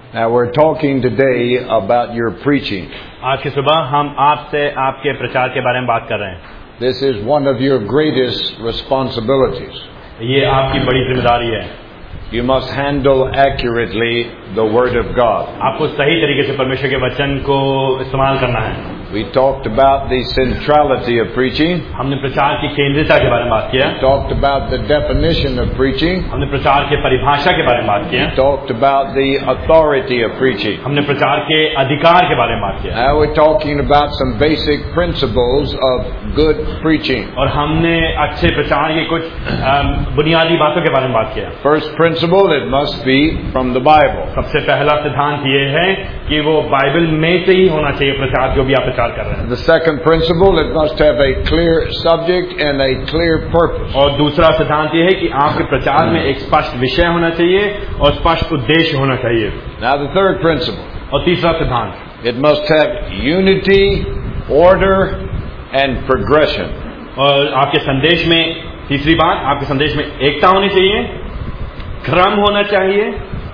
Now we're talking today about your preaching. आज की सुबह हम आपसे आपके प्रचार के बारे में बात कर रहे हैं. This is one of your greatest responsibilities. ये आपकी बड़ी जिम्मेदारी है. You must handle accurately the Word of God. आपको सही तरीके से परमेश्वर के वचन को इस्तेमाल करना है. We talked about the centrality of preaching. हमने प्रचार की केंद्रीयता के बारे में बात किया. We talked about the definition of preaching. हमने प्रचार के परिभाषा के बारे में बात किया. We talked about the authority of preaching. हमने प्रचार के अधिकार के बारे में बात किया. Now we're talking about some basic principles of good preaching. और हमने अच्छे प्रचार की कुछ बुनियादी बातों के बारे में बात किया. First principle, it must be from the Bible. सबसे पहला सिद्धांत ये है कि वो बाइबल में से ही होना चाहिए प्रचार जो भी आप प्रचार कर रहे हैं. The second principle, it must have a clear subject and a clear purpose. और दूसरा सिद्धांत ये है कि आपके प्रचार में एक स्पष्ट विषय होना चाहिए और स्पष्ट उद्देश्य होना चाहिए. Now the third principle, और तीसरा सिद्धांत, it must have unity, order and progression. और आपके संदेश में तीसरी बात, आपके संदेश में एकता होनी चाहिए, क्रम होना चाहिए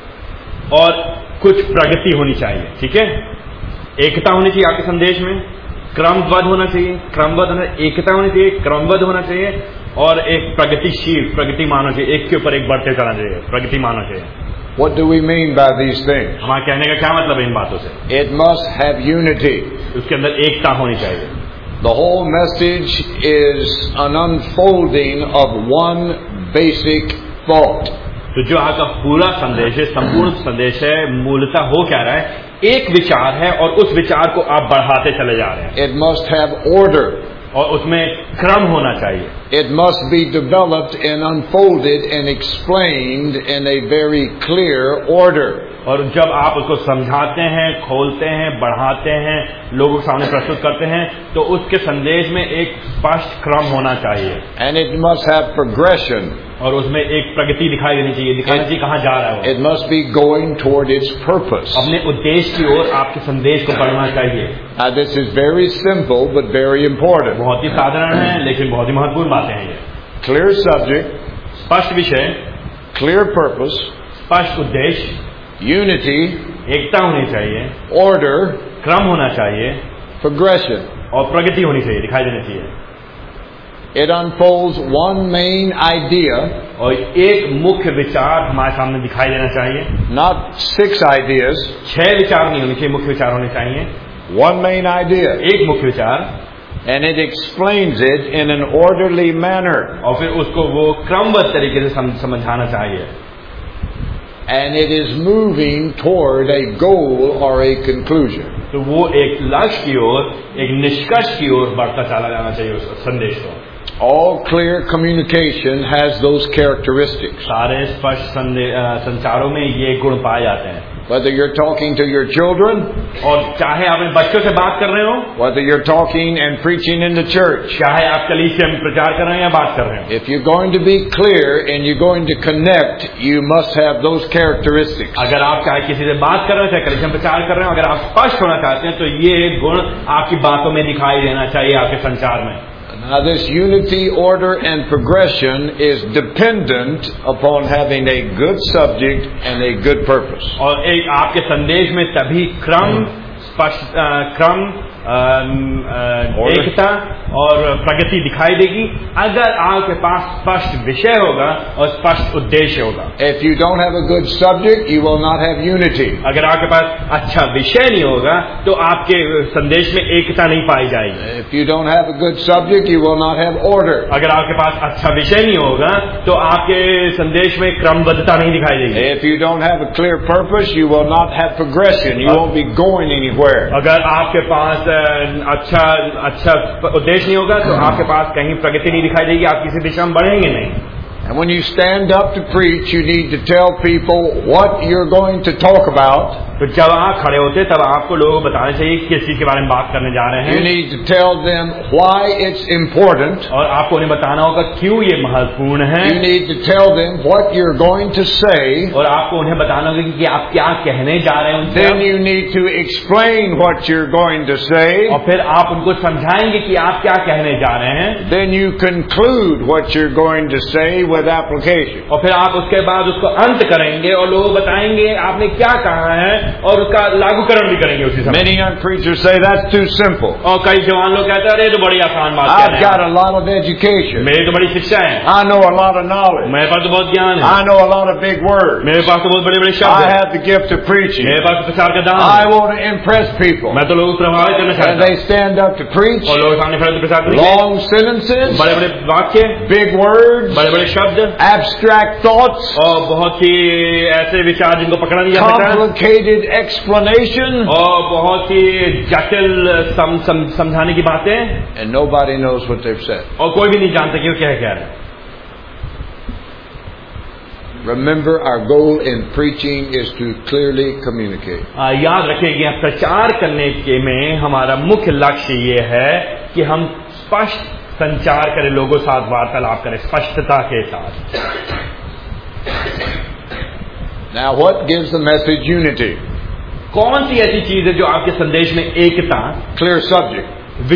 और कुछ प्रगति होनी चाहिए. ठीक है, एकता होनी चाहिए आपके संदेश में, क्रमबद्ध होना चाहिए, एकता होनी चाहिए, क्रमबद्ध होना चाहिए और एक प्रगतिमान होना चाहिए, एक के ऊपर एक बढ़ते चलना चाहिए, प्रगतिमान होना चाहिए. What do we mean by these things? हमारे कहने का क्या मतलब है इन बातों से? It must have unity. उसके अंदर एकता होनी चाहिए. The whole message is an unfolding of one basic thought. तो जो आपका पूरा संदेश है, संपूर्ण संदेश है, मूलतः हो क्या रहा है? एक विचार है और उस विचार को आप बढ़ाते चले जा रहे हैं. It must have order. और उसमें क्रम होना चाहिए. It must be developed and unfolded and explained in a very clear order. और जब आप उसको समझाते हैं, खोलते हैं, बढ़ाते हैं, लोगों के सामने प्रस्तुत करते हैं, तो उसके संदेश में एक स्पष्ट क्रम होना चाहिए. And it must have progression. और उसमें एक प्रगति दिखाई देनी चाहिए, दिखाना चाहिए कहाँ जा रहा है. It must be going toward its purpose. अपने उद्देश्य की ओर आपके संदेश को बढ़ना चाहिए. Now this is very simple but very important. बहुत ही साधारण है लेकिन बहुत ही महत्वपूर्ण बातें हैं ये. Clear subject, स्पष्ट विषय, clear purpose, स्पष्ट उद्देश्य, unity, एकता होनी चाहिए, order, क्रम होना चाहिए, progression. और प्रगति होनी चाहिए, दिखाई देनी चाहिए. It unfolds one main idea, और एक मुख्य विचार हमारे सामने दिखाई देना चाहिए. not 6 ideas. 6 विचार नहीं होने चाहिए, मुख्य विचार होने चाहिए. One main idea. एक मुख्य विचार, And it explains it in an orderly manner. और फिर उसको वो क्रमबद्ध तरीके से समझाना चाहिए. And it is moving toward a goal or a conclusion. तो वो एक लक्ष्य की ओर, एक निष्कर्ष की ओर बढ़ता चला जाना चाहिए उस संदेश को. All clear communication has those characteristics. सारे स्पष्ट संचारों में ये गुण पाए जाते हैं. Whether you're talking to your children, और चाहे आप अपने बच्चों से बात कर रहे हो, whether you're talking and preaching in the church, चाहे आप कलीसिया में प्रचार कर रहे हैं या बात कर रहे हो, if you're going to be clear and you're going to connect, you must have those characteristics. अगर आप चाहे किसी से बात कर रहे हो, चाहे कलीसिया में प्रचार कर रहे हो, अगर आप स्पष्ट होना चाहते हैं तो ये गुण आपकी बातों में दिखाई देना चाहिए, आपके संचार में. Now this unity, order and progression is dependent upon having a good subject and a good purpose. और एक आपके संदेश में तभी क्रम, स्पष्ट क्रम, एकता और प्रगति दिखाई देगी अगर आपके पास स्पष्ट विषय होगा और स्पष्ट उद्देश्य होगा. If you don't have a good subject, you will not have unity. अगर आपके पास अच्छा विषय नहीं होगा तो आपके संदेश में एकता नहीं पाई जाएगी. If you don't have a good subject, you will not have order. अगर आपके पास अच्छा विषय नहीं होगा तो आपके संदेश में क्रमबद्धता नहीं दिखाई देगी. If you don't have a clear purpose, you will not have progression. You won't be going anywhere. अगर आपके पास अच्छा उद्देश्य नहीं होगा तो आपके पास कहीं प्रगति नहीं दिखाई देगी, आप किसी दिशा में बढ़ेंगे नहीं. And when you stand up to preach, you need to tell people what you're going to talk about. तो जब आप खड़े होते तब आपको लोगों को बताना चाहिए किस चीज के बारे में बात करने जा रहे हैं. You need to tell them why it's important. और आपको उन्हें बताना होगा क्यों ये महत्वपूर्ण है. You need to tell them what you're going to say. और आपको उन्हें बताना होगा कि आप क्या कहने जा रहे हैं उनसे. Then you need to explain what you're going to say. और फिर आप उनको समझाएंगे कि आप क्या कहने जा रहे हैं. Then you conclude what you're going to say with application. और फिर आप उसके बाद उसको अंत करेंगे और लोग बताएंगे आपने क्या कहा है और उसका लागूकरण भी करेंगे उसी समय. Many young preachers say that's too simple. और कई जवान लोग कहते हैं अरे तो बड़ी आसान बात कह I've रहे got हैं, a lot of education. मेरी तो बड़ी शिक्षा है, I know a lot of knowledge. मेरे पास तो बहुत ज्ञान है, I know a lot of big words. मेरे पास तो बहुत बड़े बड़े शब्द I हैं, have the gift of preaching. मेरे पास तो प्रचार का दान I है, want to impress people. मैं तो लोगों को प्रभावित करना And चाहता they stand up to preach. हूँ और लोग सामने खड़े होकर प्रचार करेंगे. Long sentences, बड़े बड़े वाक्य, big words, बड़े बड़े शब्द abstract thoughts, और बहुत ही ऐसे विचार जिनको पकड़ा नहीं जा सकता complicated explanation, और बहुत ही जटिल समझाने की बातें, and nobody knows what they've said. और कोई भी नहीं जानता कि वो क्या कह रहे हैं. Remember, our goal in preaching is to clearly communicate. याद रखिए प्रचार करने के में हमारा मुख्य लक्ष्य ये है कि हम स्पष्ट संचार करें, लोगों के साथ वार्तालाप करें स्पष्टता के साथ. Now, what gives the message unity? कौन सी ऐसी चीज है जो आपके संदेश में एकता, Clear subject.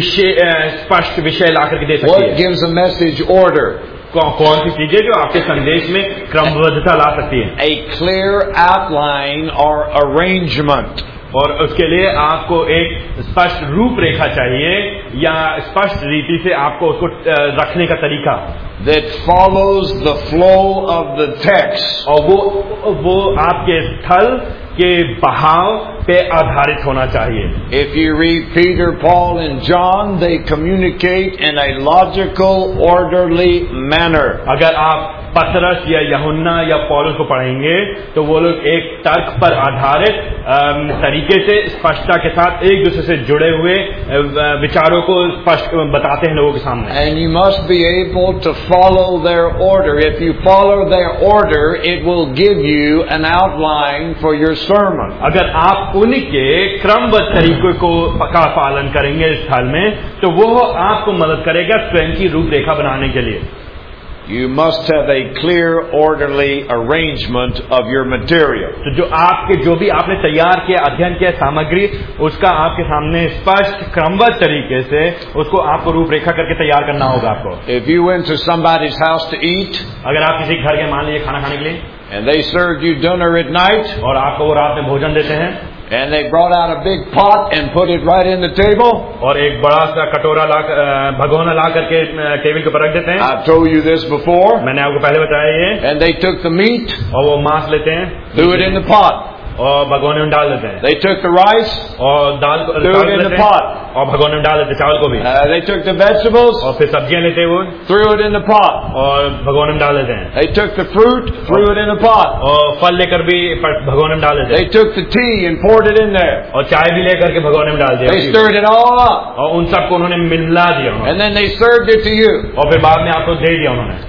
स्पष्ट विषय ला करके दे सकती What है? gives the message order? कौन सी चीजें जो आपके संदेश में क्रमबद्धता ला सकती है? A clear outline or arrangement. और उसके लिए आपको एक स्पष्ट रूपरेखा चाहिए या स्पष्ट रीति से आपको उसको रखने का तरीका That follows the flow of the text. और वो आपके स्थल के बहाव पे आधारित होना चाहिए. If you read Peter, Paul, and John, they communicate in a logical, orderly manner. अगर आप पतरस या यूहन्ना या पौलुस को पढ़ेंगे तो वो लोग एक तर्क पर आधारित तरीके से स्पष्टता के साथ एक दूसरे से जुड़े हुए विचारों को स्पष्ट बताते हैं लोगों के सामने. And you must be able to follow their order. If you follow their order, it will give you an outline for your sermon. अगर आप उनके क्रमबद्ध तरीकों को का पालन करेंगे इस स्थल में तो वो आपको मदद करेगा स्वयं की रूपरेखा बनाने के लिए. You must have a clear, orderly arrangement of your material. तो जो भी आपने तैयार किया अध्ययन किया सामग्री उसका आपके सामने स्पष्ट क्रमबद्ध तरीके से उसको आपको रूपरेखा करके तैयार करना होगा आपको. If you went to somebody's house to eat, अगर आप किसी घर के मान लीजिए खाना खाने के लिए and they served you dinner at night, और आपको वो रात में भोजन देते हैं and they brought out a big pot and put it right in the table. और एक बड़ा सा कटोरा भगोना ला करके टेबल के ऊपर रख देते हैं. I've told you this before. मैंने आपको पहले बताया ये. And they took the meat, और वो मांस लेते हैं, threw it in the pot. और भगोने में डाल देते हैं. They took the rice, और दाल को threw it in the pot. और भगोने में डाल देते हैं, चावल को भी. They took the vegetables, और फिर सब्जियां लेते हैं वो, threw it in the pot. और भगोने में डाल देते हैं. They took the fruit, threw it in the pot. और फल लेकर भी भगोने में डाल देते They हैं. took the tea and poured it in there. और चाय भी लेकर के भगोने में डाल They दिया stirred it all up. और उन सबको उन्होंने मिला दिया And then they served it to you. और फिर बाद में आपको दे दिया उन्होंने.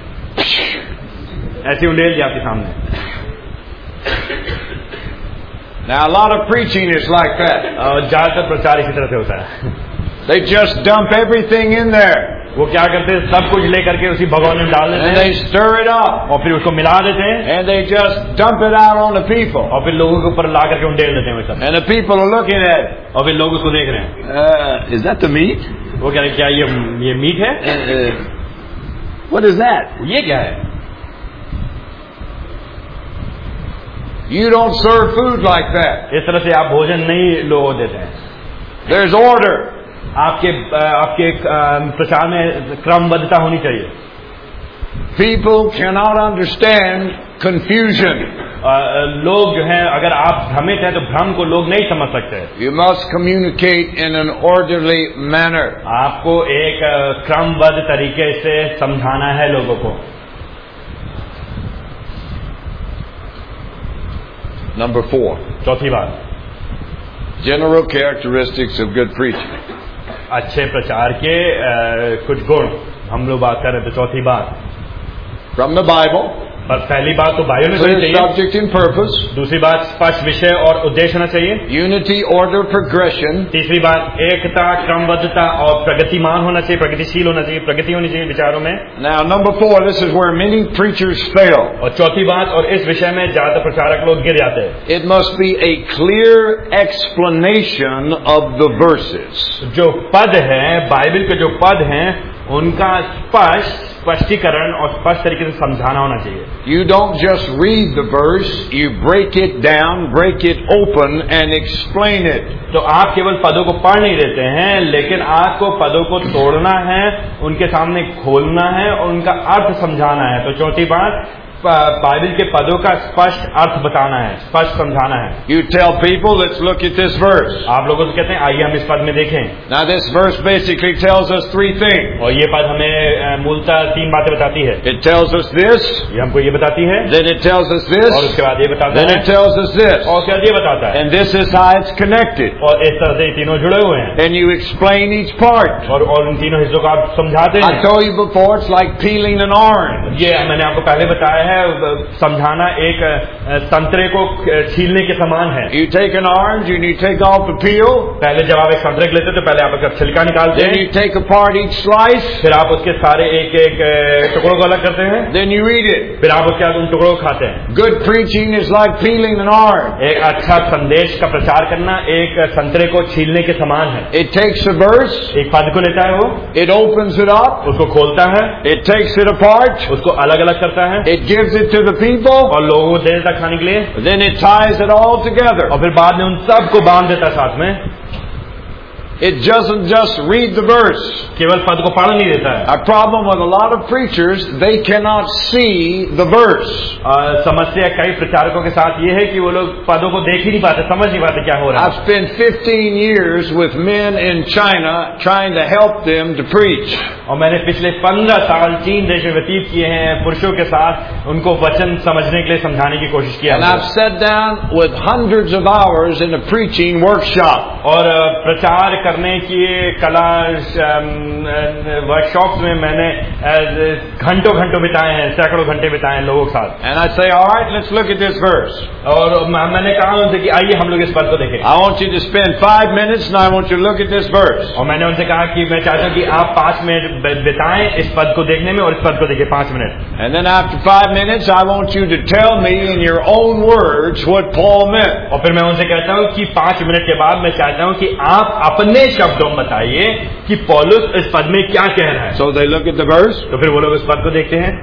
ऐसे उंडेल दिया आपके सामने. Now a lot of preaching is like that. और ज्यादातर प्रचार इसी तरह से होता है. They just dump everything in there. वो क्या करते हैं सब कुछ लेकर के उसी भगोने में डाल देते And हैं they stir it up. और फिर उसको मिला देते हैं And they just dump it out on the people. और फिर लोगों के ऊपर ला करके उंडेल देते हैं वो सब. And the people are looking at it. और फिर लोग उसको देख रहे हैं. Is that the meat? वो कह रहे हैं क्या ये मीट है? What is that? ये क्या है? You don't serve food like that. इस तरह से आप भोजन नहीं लोगों देते हैं. There's order. आपके प्रचार में क्रमबद्धता होनी चाहिए. People cannot understand confusion. लोग जो हैं अगर आप भ्रमित हैं तो भ्रम को लोग नहीं समझ सकते. You must communicate in an orderly manner. आपको एक क्रमबद्ध तरीके से समझाना है लोगों को. Number 4. चौथी बात, General characteristics of good preaching. अच्छे प्रचार के कुछ गुण हम लोग बात कर रहे थे. चौथी बात From the Bible, बस पहली बात तो बाइबल में होनी clear चाहिए. subject and purpose. दूसरी बात स्पष्ट विषय और उद्देश्य होना चाहिए. Unity, order, progression. तीसरी बात एकता, क्रमबद्धता और प्रगतिमान होना चाहिए, प्रगतिशील होना चाहिए, प्रगति होनी चाहिए विचारों में. Now, number 4, this is where many preachers fail. और चौथी बात, और इस विषय में ज्यादातर प्रचारक लोग गिर जाते हैं. It must be a clear explanation of the verses. जो पद हैं बाइबल के जो पद हैं उनका स्पष्टीकरण और स्पष्ट तरीके से समझाना होना चाहिए. You don't just read the verse, you break it down, break it open and explain it. तो आप केवल पदों को पढ़ नहीं देते हैं, लेकिन आपको पदों को तोड़ना है, उनके सामने खोलना है और उनका अर्थ समझाना है. तो चौथी बात, बाइबल के पदों का स्पष्ट अर्थ बताना है, स्पष्ट समझाना है. You tell people, let's look at this verse. आप लोगों से कहते हैं आइए हम इस पद में देखें. Now this verse basically tells us three things. और ये पद हमें मूलतः तीन बातें बताती है. It tells us this. ये हमको ये बताती है. Then it tells us this. और उसके बाद ये बताता है. Then it tells us this. और उसके बाद ये बताता है. And this is how it's connected. और इस तरह से तीनों जुड़े हुए हैं. Then you explain each part. और उन तीनों हिस्सों को आप समझाते हैं. I told you before, it's like peeling an orange. ये मैंने आपको पहले बताया है, समझाना एक संतरे को छीलने के समान है. You take an orange and you take off the peel. पहले जब आप एक संतरे को लेते हैं तो पहले आप उसका छिलका निकालते Then हैं. you take apart each slice. फिर आप उसके सारे एक एक टुकड़ों को अलग करते हैं. Then you eat it. फिर आप उसके बाद उन टुकड़ों को खाते हैं. Good preaching is like peeling an orange. एक अच्छा संदेश का प्रचार करना एक संतरे को छीलने के समान है. It takes a verse. एक पद को लेता है, वो It opens it up. उसको खोलता है, It takes it apart. उसको अलग अलग करता है It gives it to the people. और लोगों को दे देता खाने के लिए. Then it ties it all together. और फिर बाद में उन सबको बांध देता साथ में. It doesn't just read the verse. केवल पद को पढ़ नहीं देता है. Our problem with a lot of preachers, they cannot see the verse. समस्या कई प्रचारकों के साथ ये है कि वो लोग पदों को देख ही नहीं पाते, समझ नहीं पाते क्या हो रहा है. I've spent 15 years with men in China trying to help them to preach. और मैंने पिछले 15 साल चीन देश में व्यतीत किए हैं पुरुषों के साथ, उनको वचन समझने के लिए समझाने की कोशिश किया. And I've sat down with hundreds of hours in a preaching workshop. और प्रचार करने की कला वर्कशॉप्स में मैंने घंटों घंटों बिताए हैं, सैकड़ों घंटे बिताए हैं लोगों के साथ. And I say, all right, let's look at this verse. और मैंने कहा उनसे कि आइए हम लोग इस पद को देखें. I want you to spend 5 minutes and I want you to look at this verse. और मैंने उनसे कहा कि मैं चाहता हूं कि आप 5 मिनट बिताएं इस पद को देखने में और इस पद को देखें 5 minute. And then after 5 minutes, I want you to tell me in your own words what Paul meant. और फिर मैं उनसे कहता हूं कि 5 मिनट के बाद मैं चाहता हूं कि आप अपने शब्दों में बताइए कि पौलुस इस पद में क्या कह रहा है. So they look at the verse. तो फिर वो लोग इस पद को देखते हैं.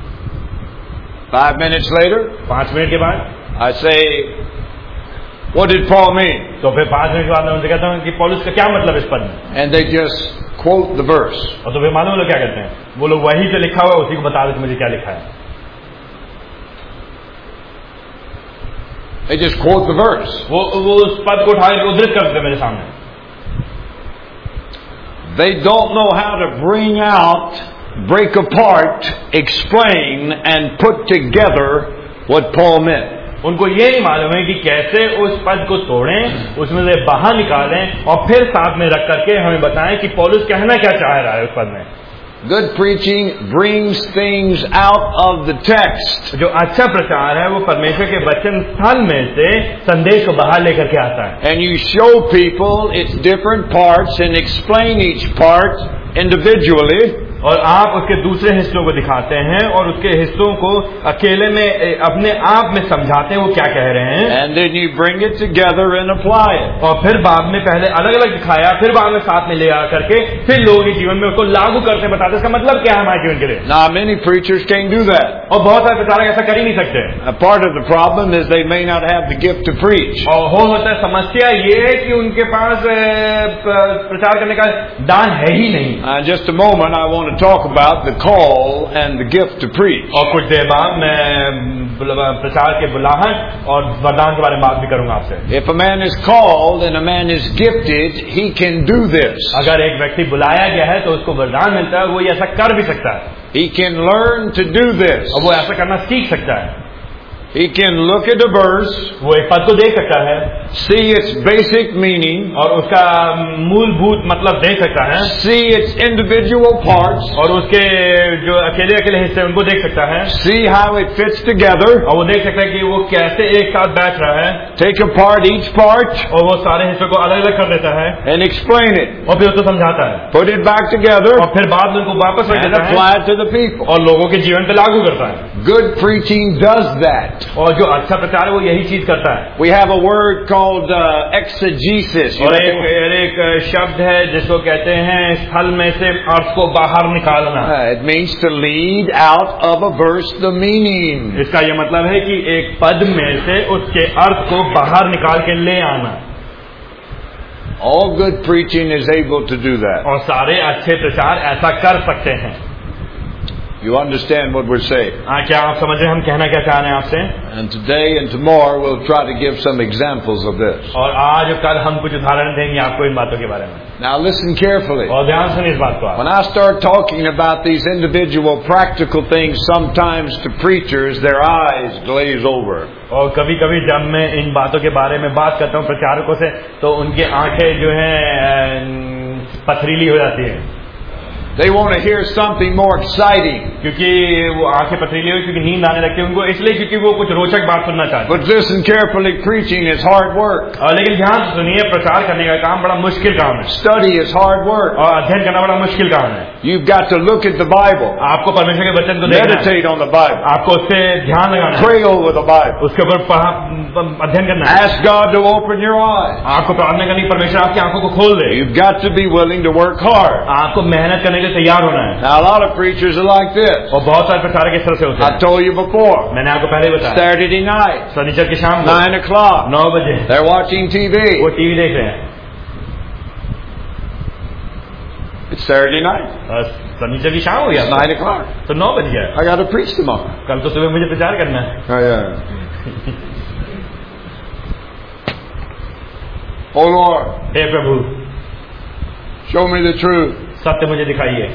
5 minutes later, 5 मिनट के बाद I say, what did Paul mean? तो फिर 5 मिनट के बाद मैं उनसे कहता हूं कि पौलुस का क्या मतलब इस पद में. And they just quote the verse. और तो फिर मालूम लोग क्या करते हैं, वो लोग वही जो लिखा हुआ है उसी को बता देते मुझे क्या लिखा है. They just quote the verse. वो उस पद को उठाकर उद्धृत कर देते मेरे सामने. They don't know how to bring out, break apart, explain and put together what Paul meant. उनको ये नहीं मालूम है कि कैसे उस पद को तोड़ें, उसमें से बाहर निकालें और फिर साथ में रख करके हमें बताएं कि पौलुस कहना क्या चाह रहा है उस पद में. Good preaching brings things out of the text. जो अच्छा प्रचार है वो परमेश्वर के वचन स्थल में से संदेश को बाहर लेकर के आता है. And you show people its different parts and explain each part individually. और आप उसके दूसरे हिस्सों को दिखाते हैं और उसके हिस्सों को अकेले में अपने आप में समझाते हैं वो क्या कह रहे हैं. And then you bring it together and apply it. और फिर बाद में पहले अलग अलग दिखाया, फिर बाद में साथ में ले आ करके फिर लोगों के जीवन में उसको लागू करते बताते इसका मतलब क्या है हमारे जीवन के लिए. Now many preachers can't do that. और बहुत सारे प्रचारक ऐसा कर ही नहीं सकते. A part of the problem is they may not have the gift to preach. और होता है समस्या ये है कि उनके पास प्रचार करने का दान है ही नहीं. Just a moment, I want to talk about the call and the gift to preach. और कुछ देर बाद मैं प्रचार के बुलाहट और वरदान के बारे में बात भी करूंगा आपसे. If a man is called and a man is gifted, he can do this. अगर एक व्यक्ति बुलाया गया है तो उसको वरदान मिलता है, वो ऐसा कर भी सकता है. He can learn to do this. और वो ऐसा करना सीख सकता है. He can look at a verse, वो एक पद को देख सकता है, see its basic meaning, और उसका मूलभूत मतलब देख सकता है, see its individual parts, और उसके जो अकेले अकेले हिस्से उनको देख सकता है, see how it fits together, और वो देख सकता है कि वो कैसे एक साथ बैठ रहा है, take apart each part, और वो सारे हिस्सों को अलग अलग कर देता है, and explain it, और फिर उसको समझाता है, put it back together, और फिर बाद में उनको वापस रख and देता है apply it to the people. और लोगों के जीवन पे लागू करता है. Good preaching does that. और जो अच्छा प्रचार है वो यही चीज करता है. We have a word called exegesis. और एक शब्द है जिसको कहते हैं स्थल में से अर्थ को बाहर निकालना. It means to lead out of a verse the meaning. इसका ये मतलब है कि एक पद में से उसके अर्थ को बाहर निकाल के ले आना. All good preaching is able to do that. और सारे अच्छे प्रचार ऐसा कर सकते हैं. You understand what we're saying? क्या आप समझ रहे हैं हम कहना क्या चाह रहे हैं आपसे? And today and tomorrow we'll try to give some examples of this. और आज और कल हम कुछ उदाहरण देंगे आपको इन बातों के बारे में. Now listen carefully. और ध्यान सुनिए इस बात को. When I start talking about these individual practical things, sometimes to preachers their eyes glaze over. और कभी-कभी जब मैं इन बातों के बारे में बात करता हूँ प्रचारकों से तो उनकी आंखें जो हैं पथरीली हो जाती हैं. They want to hear something more exciting. क्योंकि वो आंखें पथरीली हुई क्योंकि नींद आने लगती है उनको, इसलिए क्योंकि वो कुछ रोचक बात सुनना चाहते हैं. But listen carefully, preaching is hard work. और लेकिन ध्यान से सुनिए, प्रचार करने का काम बड़ा मुश्किल काम है. Study is hard work. और अध्ययन करना बड़ा मुश्किल काम है. You've got to look at the Bible. आपको परमेश्वर के वचन को देखना है. Meditate on the Bible. आपको उससे ध्यान लगाना है. Pray over the Bible. उसके ऊपर अध्ययन करना है. Ask God to open your eyes. आपको प्रार्थना करनी, परमेश्वर आपकी आंखों को खोल दे. You've got to be willing to work hard. आपको मेहनत करने के लिए तैयार होना है. Now a lot of preachers are like this. और बहुत सारे प्रचारक इस तरह से होते हैं. I told you before. मैंने आपको पहले ही बताया. Saturday night. शनिचर की शाम 9 o'clock. 9 बजे. They're watching TV. वो टीवी देख रहे हैं. It's Saturday night. शनिचर की शाम हो गया. 9 o'clock. तो 9 बज गया. I got to preach tomorrow. कल तो सुबह मुझे प्रचार करना है. Oh yeah. Oh Lord. Hey Prabhu, Show me the truth. सत्य मुझे दिखाइए.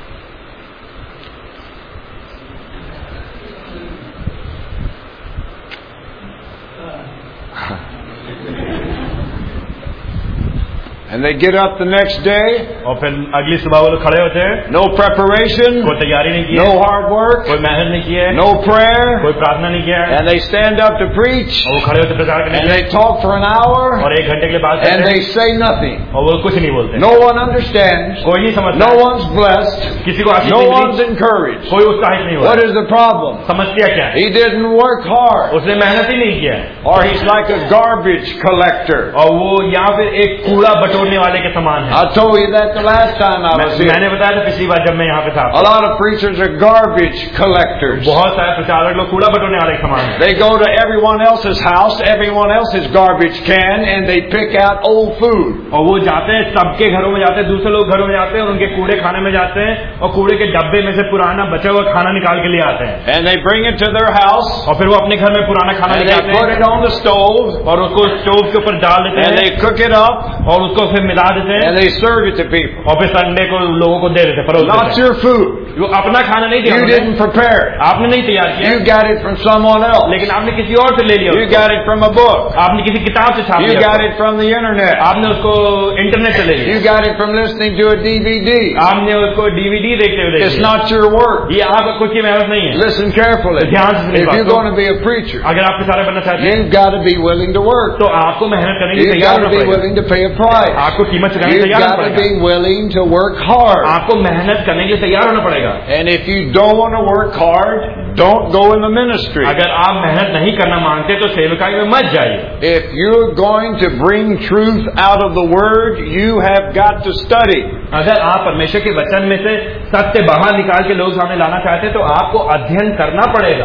And they get up the next day. और फिर अगली सुबह वो लोग खड़े होते हैं. No preparation. कोई तैयारी नहीं की No है. hard work. कोई मेहनत नहीं की है. No prayer. कोई प्रार्थना नहीं किया है. And they stand up to preach. और वो खड़े होते प्रचार करने And के लिए. they talk for an hour. और 1 घंटे के लिए बात And करते they हैं. say nothing. और वो कुछ नहीं बोलते. No one understands. कोई नहीं समझता. No one's blessed. किसी को आशीष No नहीं one's मिली. encouraged. कोई उत्साहित नहीं हुआ. What is the problem? समस्या क्या है? He didn't work hard. उसने मेहनत ही नहीं किया. Or he's like a garbage collector. और वो यहाँ पे एक कूड़ा बटोरने वाले के समान है. I told you that the last time I was here. मैंने बताया था पिछली बार जब मैं यहाँ पे था. A lot of preachers are garbage collectors. बहुत सारे प्रचारक लोग कूड़ा बटोरने वाले के समान हैं. They go to everyone else's house, everyone else's garbage can, and they pick out old food. और वो जाते हैं, सबके घरों में जाते हैं, दूसरे लोग घरों में जाते हैं और उनके कूड़े खाने में जाते हैं और कूड़े के डब्बे में से पुराना बचा हुआ खाना निकाल के ले आते हैं. And they bring it to their house. और फिर वो अपने घर में पुराना खाना And ले they आते put it हैं on the stove. और उसको स्टोव के ऊपर डाल देते And हैं they cook it up. और उसको फिर मिला देते हैं And they serve it to people. और फिर संडे को लोगों को दे देते, परोस Not देते. your food. वो अपना खाना नहीं दिया You उन्होंने. didn't prepare it. आपने नहीं तैयार किया. You got it from someone else. लेकिन आपने किसी और से ले लिया. You got it from a book. आपने किसी किताब से छाप You लिया. got it from the internet. आपने उसको इंटरनेट से ले लिया. You got it from listening to a DVD. आपने उसको डीवीडी देखते हुए It's देखा. not your work. ये आपका खुद की मेहनत नहीं है. Listen carefully. ध्यान से सुनिए If बात you're को. going to be a preacher, अगर आप प्रचारक बनना चाहते हैं you've got to be willing to work. तो आपको मेहनत करने के लिए You've तैयार got to होना be पड़ेगा. willing to pay a price. आपको कीमत चुकाने के You've लिए तैयार got होना to be पड़ेगा. willing to work hard. आपको मेहनत करने के लिए तैयार होना पड़ेगा. And if you don't want to work hard, don't go in the ministry. अगर आप मेहनत नहीं करना मांगते तो सेवकाई में मत जाइए. If you're going to bring truth out of the Word, you have got to study. अगर आप परमेश्वर के वचन में से सत्य बाहर निकाल के लोग सामने लाना चाहते हैं तो आपको अध्ययन करना पड़ेगा.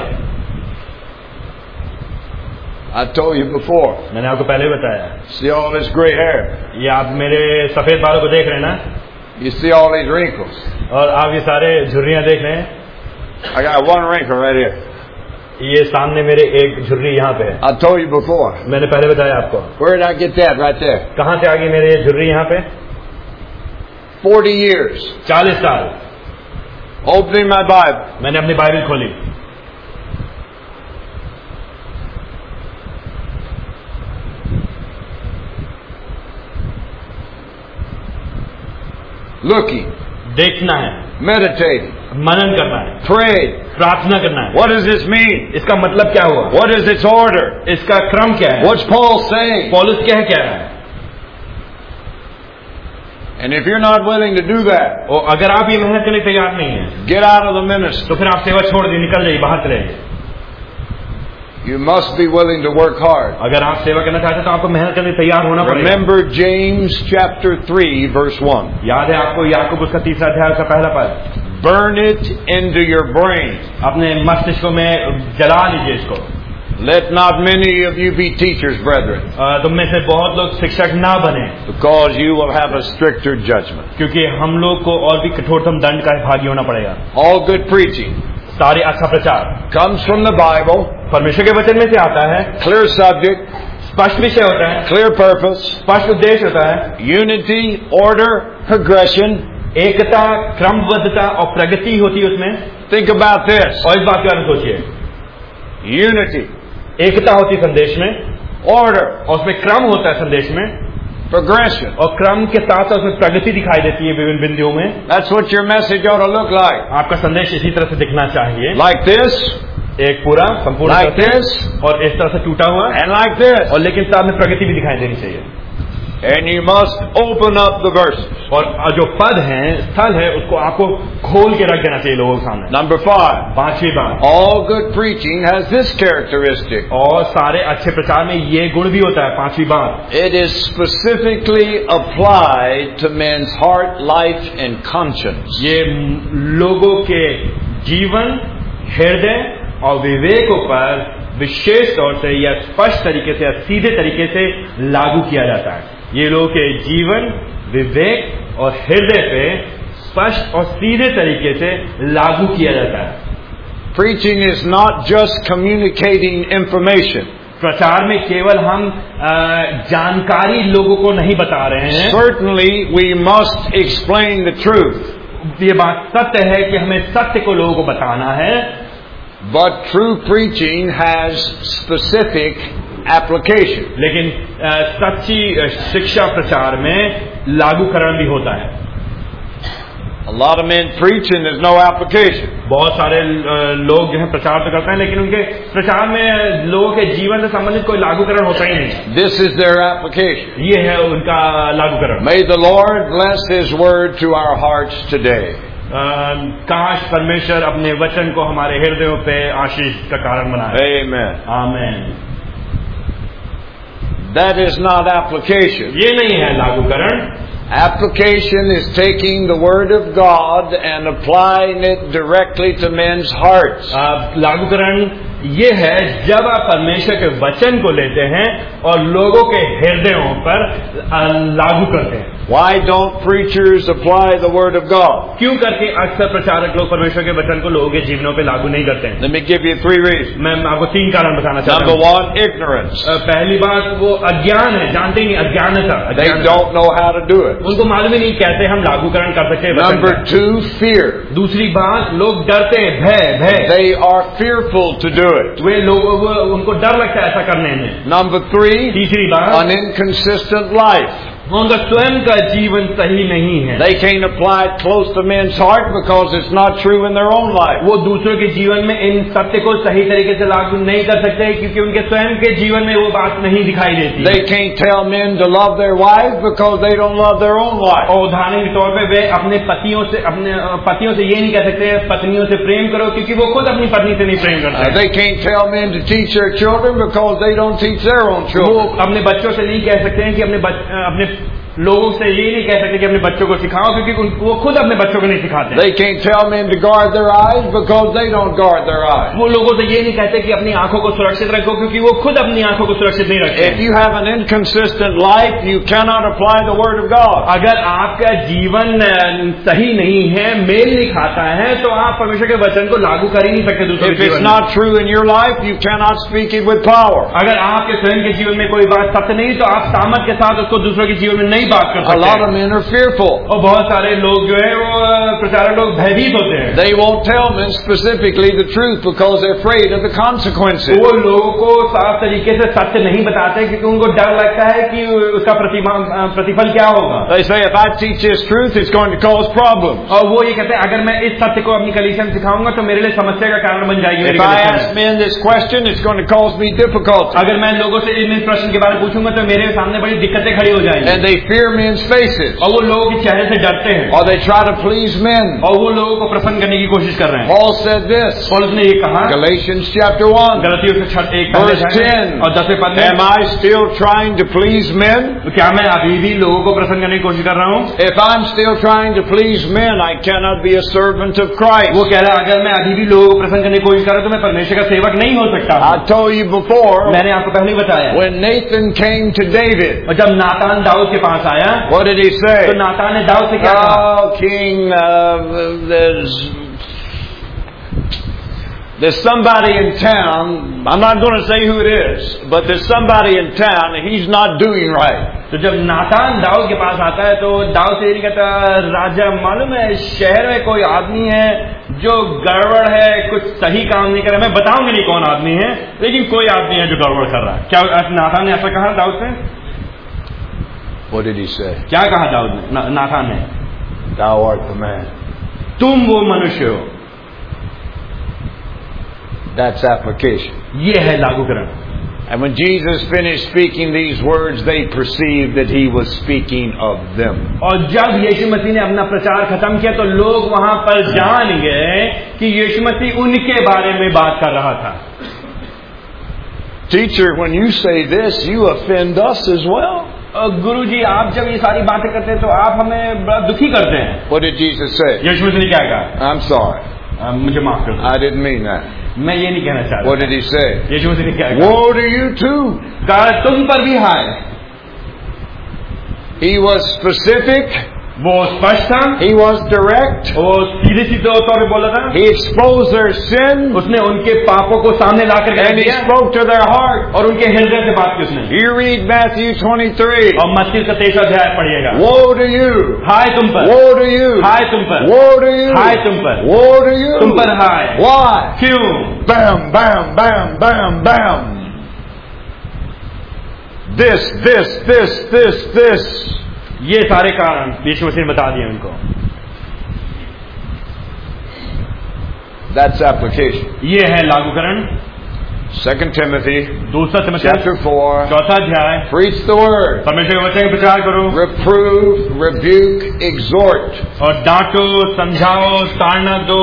I told you before. मैंने आपको पहले बताया. See all this gray hair? ये आप मेरे सफेद बालों को देख रहे हैं ना, You see all these wrinkles? और आप ये सारे झुर्रियां देख रहे हैं. I got one wrinkle right here. ये सामने मेरे एक झुर्री यहाँ पे है. I told you before. मैंने पहले बताया आपको. Where did I get that? Right there. कहाँ से आ गई मेरे ये झुर्री यहाँ पे? 40 years. 40 साल. Opening my Bible. मैंने अपनी बाइबल खोली. Looking. देखना है. Meditating. मनन करना है. Pray. प्रार्थना करना है. What does this mean? इसका मतलब क्या हुआ? What is its order? इसका क्रम क्या है? What's Paul saying? पौलुस क्या रहा है? And if you're not willing to do that, और अगर आप ये मेहनत करने तैयार नहीं है get out of the ministry. तो फिर आप सेवा छोड़ दी, निकल जाइए, बाहर चले जाइए. You must be willing to work hard. अगर आप सेवा करना चाहते हैं तो आपको मेहनत करने तैयार होना पड़ेगा. Remember James chapter 3 verse 1. याद है आपको याकूब उसका 3 अध्याय का पहला पद. Burn it into your brain. अपने मस्तिष्क में जला लीजिए इसको. Let not many of you be teachers, brethren. तुम में से बहुत लोग शिक्षक ना बने. Because you will have a stricter judgment. क्योंकि हम लोग को और भी कठोरतम दंड का भागी होना पड़ेगा. All good preaching. सारे अच्छा प्रचार. Comes from the Bible. परमेश्वर के वचन में से आता है. Clear subject. स्पष्ट विषय होता है. Clear purpose. स्पष्ट उद्देश्य होता है. Unity, order, progression. एकता, क्रमबद्धता और प्रगति होती है उसमें. Think about this. और इस बात के बारे में सोचिए. Unity. एकता होती है संदेश में. Order. और उसमें क्रम होता है संदेश में. Progression. और क्रम के साथ उसमें प्रगति दिखाई देती है विभिन्न बिंदुओं में. That's what your message ought to look like. आपका संदेश इसी तरह से दिखना चाहिए. Like this. एक पूरा संपूर्ण Like this. और इस तरह से टूटा हुआ. And like this. और लेकिन साथ में प्रगति भी दिखाई देनी चाहिए. And you must open up the verses. और जो पद है, स्थल है, उसको आपको खोल के रख देना चाहिए लोगों के सामने. Number 5. पांचवी बात. All good preaching has this characteristic. और सारे अच्छे प्रचार में ये गुण भी होता है. पांचवी बात. It is specifically applied to men's heart, life, and conscience. ये लोगों के जीवन, हृदय और विवेकों पर विशेष तौर से या स्पष्ट तरीके से या सीधे तरीके से लागू किया जाता है. ये लोगों के जीवन, विवेक और हृदय पे स्पष्ट और सीधे तरीके से लागू किया जाता है. Preaching is not just communicating information. प्रचार में केवल हम जानकारी लोगों को नहीं बता रहे हैं. Certainly we must explain the truth. ये बात सत्य है कि हमें सत्य को लोगों को बताना है. But true preaching has specific application. लेकिन सच्ची शिक्षा प्रचार में लागूकरण भी होता है. A lot of men preach and there's no application. बहुत सारे लोग जो है प्रचार तो करते हैं लेकिन उनके प्रचार में लोगों के जीवन से संबंधित कोई लागूकरण होता ही नहीं. This is their application. ये है उनका लागूकरण. May the Lord bless His word to our hearts today. काश परमेश्वर अपने वचन को हमारे हृदयों पे आशीष का कारण बनाए. Amen. आमीन. That is not application. ये नहीं है लागूकरण. Application is taking the word of God and applying it directly to men's hearts. लागूकरण ये है जब आप परमेश्वर के वचन को लेते हैं और लोगों के हृदयों पर लागू करते हैं. Why don't preachers apply the word of God? क्यों करके अक्सर प्रचारक लोग परमेश्वर के वचन को लोगों के जीवनों पे लागू नहीं करते हैं? Let me give you 3 reasons. मैं आपको 3 कारण बताना चाहता हूँ. Number 1, ignorance. पहली बात वो अज्ञान है, जानते ही नहीं. अज्ञानता. They don't know how to do it. उनको मालूम ही नहीं कैसे हम लागूकरण कर सकते हैं. Number 2, fear. दूसरी बात लोग डरते हैं. भय. They are fearful to do it. वे लोग उनको डर लगता है ऐसा करने में. Number 3, तीसरी बात an inconsistent life. उनका स्वयं का जीवन सही नहीं है. They can't apply it close to men's heart because it's not true in their own life. वो दूसरों के जीवन में इन सत्य को सही तरीके से लागू नहीं कर सकते क्योंकि उनके स्वयं के जीवन में वो बात नहीं दिखाई देती. They can't tell men to love their wives because they don't love their own wife. और उदाहरण के तौर पे वे अपने पतियों से ये नहीं कह सकते पत्नियों से प्रेम करो क्योंकि वो खुद अपनी पत्नी से नहीं प्रेम करते. They can't tell men to teach their children because they don't teach their own children. वो अपने बच्चों से नहीं कह सकते हैं कि अपने लोगों से ये नहीं कह सकते कि अपने बच्चों को सिखाओ क्योंकि वो खुद अपने बच्चों को नहीं सिखाते. They can't tell men to guard their eyes because they don't guard their eyes. वो लोगों से ये नहीं कहते कि अपनी आंखों को सुरक्षित रखो क्योंकि वो खुद अपनी आंखों को सुरक्षित नहीं रखते. If you have an inconsistent life, you cannot apply the word of God. अगर आपका जीवन सही नहीं है, मेल नहीं खाता है, तो आप परमेश्वर के वचन को लागू कर ही नहीं सकते दूसरों के जीवन में. If it's not true in your life, you cannot speak it with power. अगर आपके स्वयं के जीवन में कोई बात सत्य नहीं तो आप सामर्थ के साथ उसको दूसरों के जीवन में नहीं बात कर सकते. Men are fearful. और बहुत सारे लोग जो है वो प्रचारक लोग भयभीत होते हैं. They won't tell men specifically the truth because they're afraid of the consequences. वो लोगों को साफ तरीके से सत्य नहीं बताते क्योंकि उनको डर लगता है कि उसका प्रतिफल क्या होगा. They say if I teach this truth, it's going to cause problems. और वो ये कहते हैं अगर मैं इस सत्य को अपनी कलीसिया में सिखाऊंगा तो मेरे लिए समस्या का कारण बन जाएगी. If I ask men this question, it's going to cause me difficulty. अगर मैं लोगों से इन प्रश्न के बारे में पूछूंगा तो मेरे सामने बड़ी दिक्कतें खड़ी हो जाएंगी. And they fear men's faces. और वो लोगों के चेहरे से डरते हैं, Or they try to please men. और वो लोगों को प्रसन्न करने की कोशिश कर रहे हैं. Paul said this. पौलुस ने ये कहा, Galatians chapter 1. गलतियों से 1 Verse 10. और 10वें पद में, Am I still trying to please men? तो क्या मैं अभी भी लोगों को प्रसन्न करने की कोशिश कर रहा हूँ? If I'm still trying to please men, I cannot be a servant of Christ. वो कह रहा है, अगर मैं अभी भी लोगों को प्रसन्न करने की कोशिश कर रहा हूँ तो मैं परमेश्वर का सेवक नहीं हो सकता. I told you before, मैंने आपको पहले ही बताया, when Nathan came to David, और जब नातान दाऊद के पास आया, what did he say? तो नातान ने दाऊद से क्या कहा? Oh, King, there's somebody in town, I'm not going to say who it is, but there's somebody in town and he's not doing right. तो जब नातान दाऊद के पास आता है तो दाऊद से ये कहता, राजा मालूम है शहर में कोई आदमी है जो गड़बड़ है, कुछ सही काम नहीं कर रहा. मैं बताऊंगी नहीं कौन आदमी है, लेकिन कोई आदमी है जो गड़बड़ कर रहा है. क्या नातान ने ऐसा कहा दाऊद से? What did he say? क्या कहा दाऊद ने, नातान ने? Thou art the man. तुम वो मनुष्य हो. That's application. ये है लागूकरण. And when Jesus finished speaking these words, they perceived that he was speaking of them. और जब यीशु मसीह ने अपना प्रचार खत्म किया तो लोग वहां पर जान गए कि यीशु मसीह उनके बारे में बात कर रहा था. Teacher, when you say this, you offend us as well. गुरु जी, आप जब ये सारी बातें करते हैं तो आप हमें बड़ा दुखी करते हैं. What did Jesus say? यीशु मसीह ने क्या कहा? I'm sorry. मुझे माफ कर दो. I didn't mean that. मैं ये नहीं कहना चाहता. What did he say? यीशु मसीह ने क्या कहा? Woe to you too. कहा तुम पर भी हाय. He was specific. वो स्पष्ट था. He was direct. वो सीधे सीधे तौर पे बोला था. He exposed their sin. उसने उनके पापों को सामने लाकर कह And he दिया spoke to their heart. और उनके हृदय से बात की उसने. You read Matthew 23. और मत्ती का 23 अध्याय पढ़िएगा. Woe to you. हाय तुम पर. Woe to you. हाय तुम पर. Woe to you. हाय तुम पर. Woe to you. तुम पर हाय. Why? क्यों? Bam, bam, bam, bam, bam. This. ये सारे कारण यीशु मसीह ने बता दिए उनको. That's application. ये है लागूकरण. 2 Timothy, 2 तिमुथी chapter 4. 4 अध्याय. Preach the word. परमेश्वर के वचन का प्रचार करो. Reprove, rebuke, exhort. और डांटो, समझाओ, ताड़ना दो.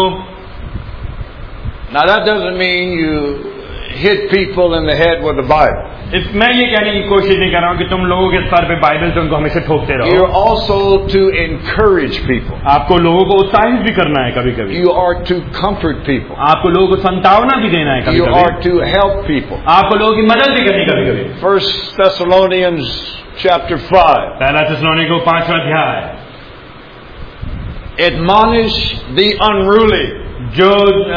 Now that doesn't mean you hit people in the head with the Bible. मैं ये कहने की कोशिश नहीं कर रहा हूँ कि तुम लोगों के सर पे बाइबल से उनको हमेशा ठोकते रहो. You're also to encourage people. आपको लोगों को उत्साहित भी करना है कभी कभी. You are to comfort people. आपको लोगों को संतावना भी देना है कभी You कभी. are to help people. आपको लोगों की मदद भी करनी कभी कभी. 1 Thessalonians chapter 5. पहला थिस्सलुनीकियों 5वां अध्याय. Admonish the unruly. जो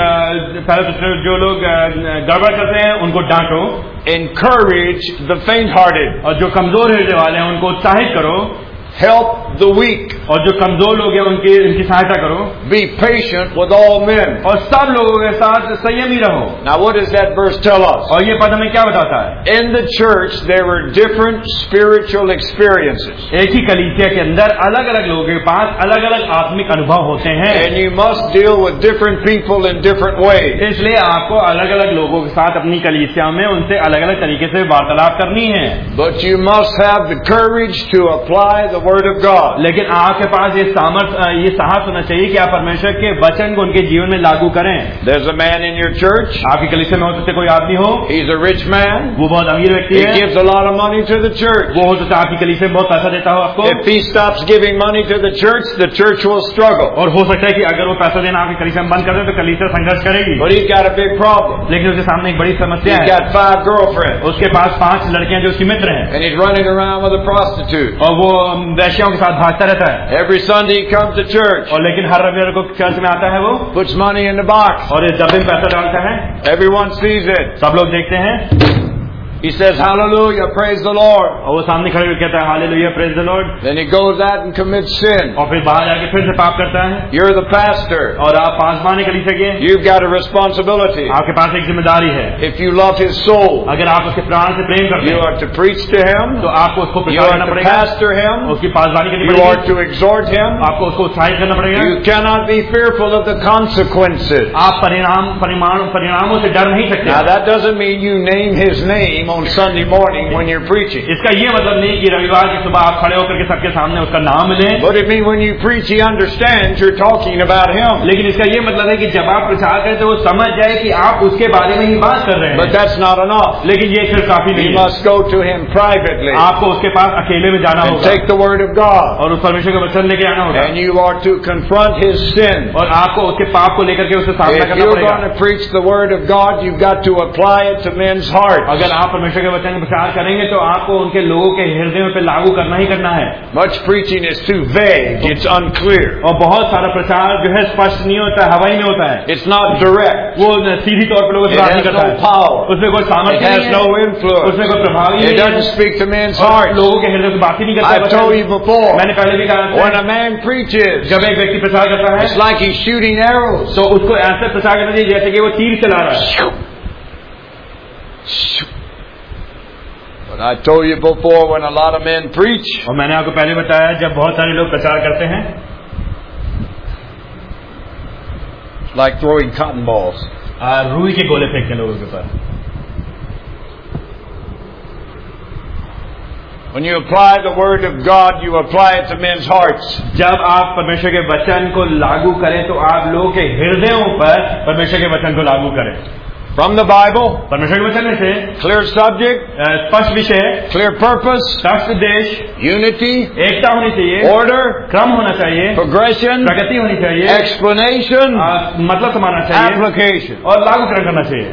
लोग गड़बड़ करते हैं उनको डांटो. Encourage the faint-hearted. और जो कमजोर हृदय वाले हैं उनको उत्साहित करो. Help the weak. और जो कमजोर लोग हैं उनकी सहायता करो. Be patient with all men. और सब लोगों के साथ संयमी रहो. Now what does that verse tell us? और ये पद हमें क्या बताता है? In the church there were different spiritual experiences. एक ही कलीसिया के अंदर अलग अलग लोगों के पास अलग अलग आत्मिक अनुभव होते हैं. And you must deal with different people in different ways. इसलिए आपको अलग अलग लोगों के साथ अपनी कलीसिया में उनसे अलग अलग तरीके से वार्तालाप करनी है. But you must have the courage to apply the word of God. लेकिन आपके पास ये साहस होना चाहिए कि आप परमेश्वर के वचन को उनके जीवन में लागू करें. There's a man in your church. आपकी कलीसिया में हो सकते कोई आदमी हो. He's a rich man. वो बहुत अमीर व्यक्ति He है. gives a lot of money to the church. वो हो सकता है आपकी कलीसिया में बहुत पैसा देता हो आपको. If he stops giving money to the church will struggle. और हो सकता है कि अगर वो पैसा देना आपकी कलीसिया में बंद कर दे तो कलीसिया संघर्ष करेगी. But he's got a big problem. लेकिन उसके सामने एक बड़ी समस्या He's है. got 5 girlfriends. उसके पास 5 लड़कियां जो उसकी मित्र हैं. And he's running around with a prostitute. और वो वैश्याओं के साथ भागता रहता है. Every Sunday he comes to church. और लेकिन हर रविवार को चर्च में आता है वो. Puts money in the box. और इस डब्बे में पैसा डालता है. Everyone sees it. सब लोग देखते हैं. He says, hallelujah, praise the Lord. और वो सामने खड़े होकर कहता है hallelujah, praise the lord. Then he goes out and commits sin. और फिर बाहर जाके फिर से पाप करता है. You're the pastor. और आप पासवान कलीसिया के. You've got a responsibility. आपके पास एक जिम्मेदारी है. If you love his soul, अगर आप उसके प्राण से प्रेम करते you हैं, are to preach to him. तो आपको उसको You प्रचार are करना to पड़ेगा. pastor him. उसकी पासवानी करनी You are पड़ेगी. to exhort him. आपको उसको उत्साहित करना पड़ेगा. You cannot be fearful of the consequences. आप परिणामों से डर नहीं सकते. Now that doesn't mean you name his name on Sunday morning when you're preaching. इसका ये मतलब नहीं कि रविवार की सुबह आप खड़े होकर के सबके सामने उसका नाम लें, But it means when you preach, he understands you're talking about him. लेकिन इसका ये मतलब है कि जब आप प्रचार करें तो वो समझ जाए कि आप उसके बारे में ही बात कर रहे But हैं। that's not enough. लेकिन ये सिर्फ काफी You नहीं है, must go to him privately आपको उसके पास अकेले में जाना and होगा take the word of God. और उस परमेश्वर के वचन लेके आना होगा, And you are to confront his sin. और आपको उसके पाप को लेकर के उससे सामना If करना you're पड़ेगा। going to preach the word of God, you've got to apply it to men's hearts. अगर आप परमेश्वर के वचन का प्रचार करेंगे तो आपको उनके लोगों के हृदयों पे लागू करना ही करना है। Much preaching is too vague. It's unclear. और बहुत सारा प्रचार जो है स्पष्ट नहीं होता है, हवाई में होता है, It's not direct. वो सीधी तौर पर लोगों से It बात has नहीं करता no है, power. उसमें कोई It सामर्थ्य has नहीं no है, influence. उसमें कोई प्रभाव ही It नहीं doesn't है, speak to men's और hearts. लोगों के हृदय से बात ही नहीं करता है। I've told you before, मैंने पहले भी कहा when था, a man preaches, जब एक व्यक्ति प्रचार करता है it's like he's shooting arrows. तो उसको ऐसा प्रचार करना चाहिए जैसे कि वो तीर चला रहा है। But I told you before, when a lot of men preach, और मैंने आपको पहले बताया जब बहुत सारे लोग प्रचार करते हैं, it's like throwing cotton balls. रुई के गोले फेंकते हैं लोगों के ऊपर। When you apply the word of God, you apply it to men's hearts. जब आप परमेश्वर के वचन को लागू करें तो आप लोगों के हृदयों पर परमेश्वर के वचन को लागू करें। From the Bible, परमेश्वर के वचन में से clear subject, स्पष्ट विषय, clear purpose, स्पष्ट उद्देश्य, unity, एकता होनी चाहिए, order, क्रम होना चाहिए, progression, प्रगति होनी चाहिए, explanation, मतलब समझना चाहिए application. और लागूकरण करना चाहिए।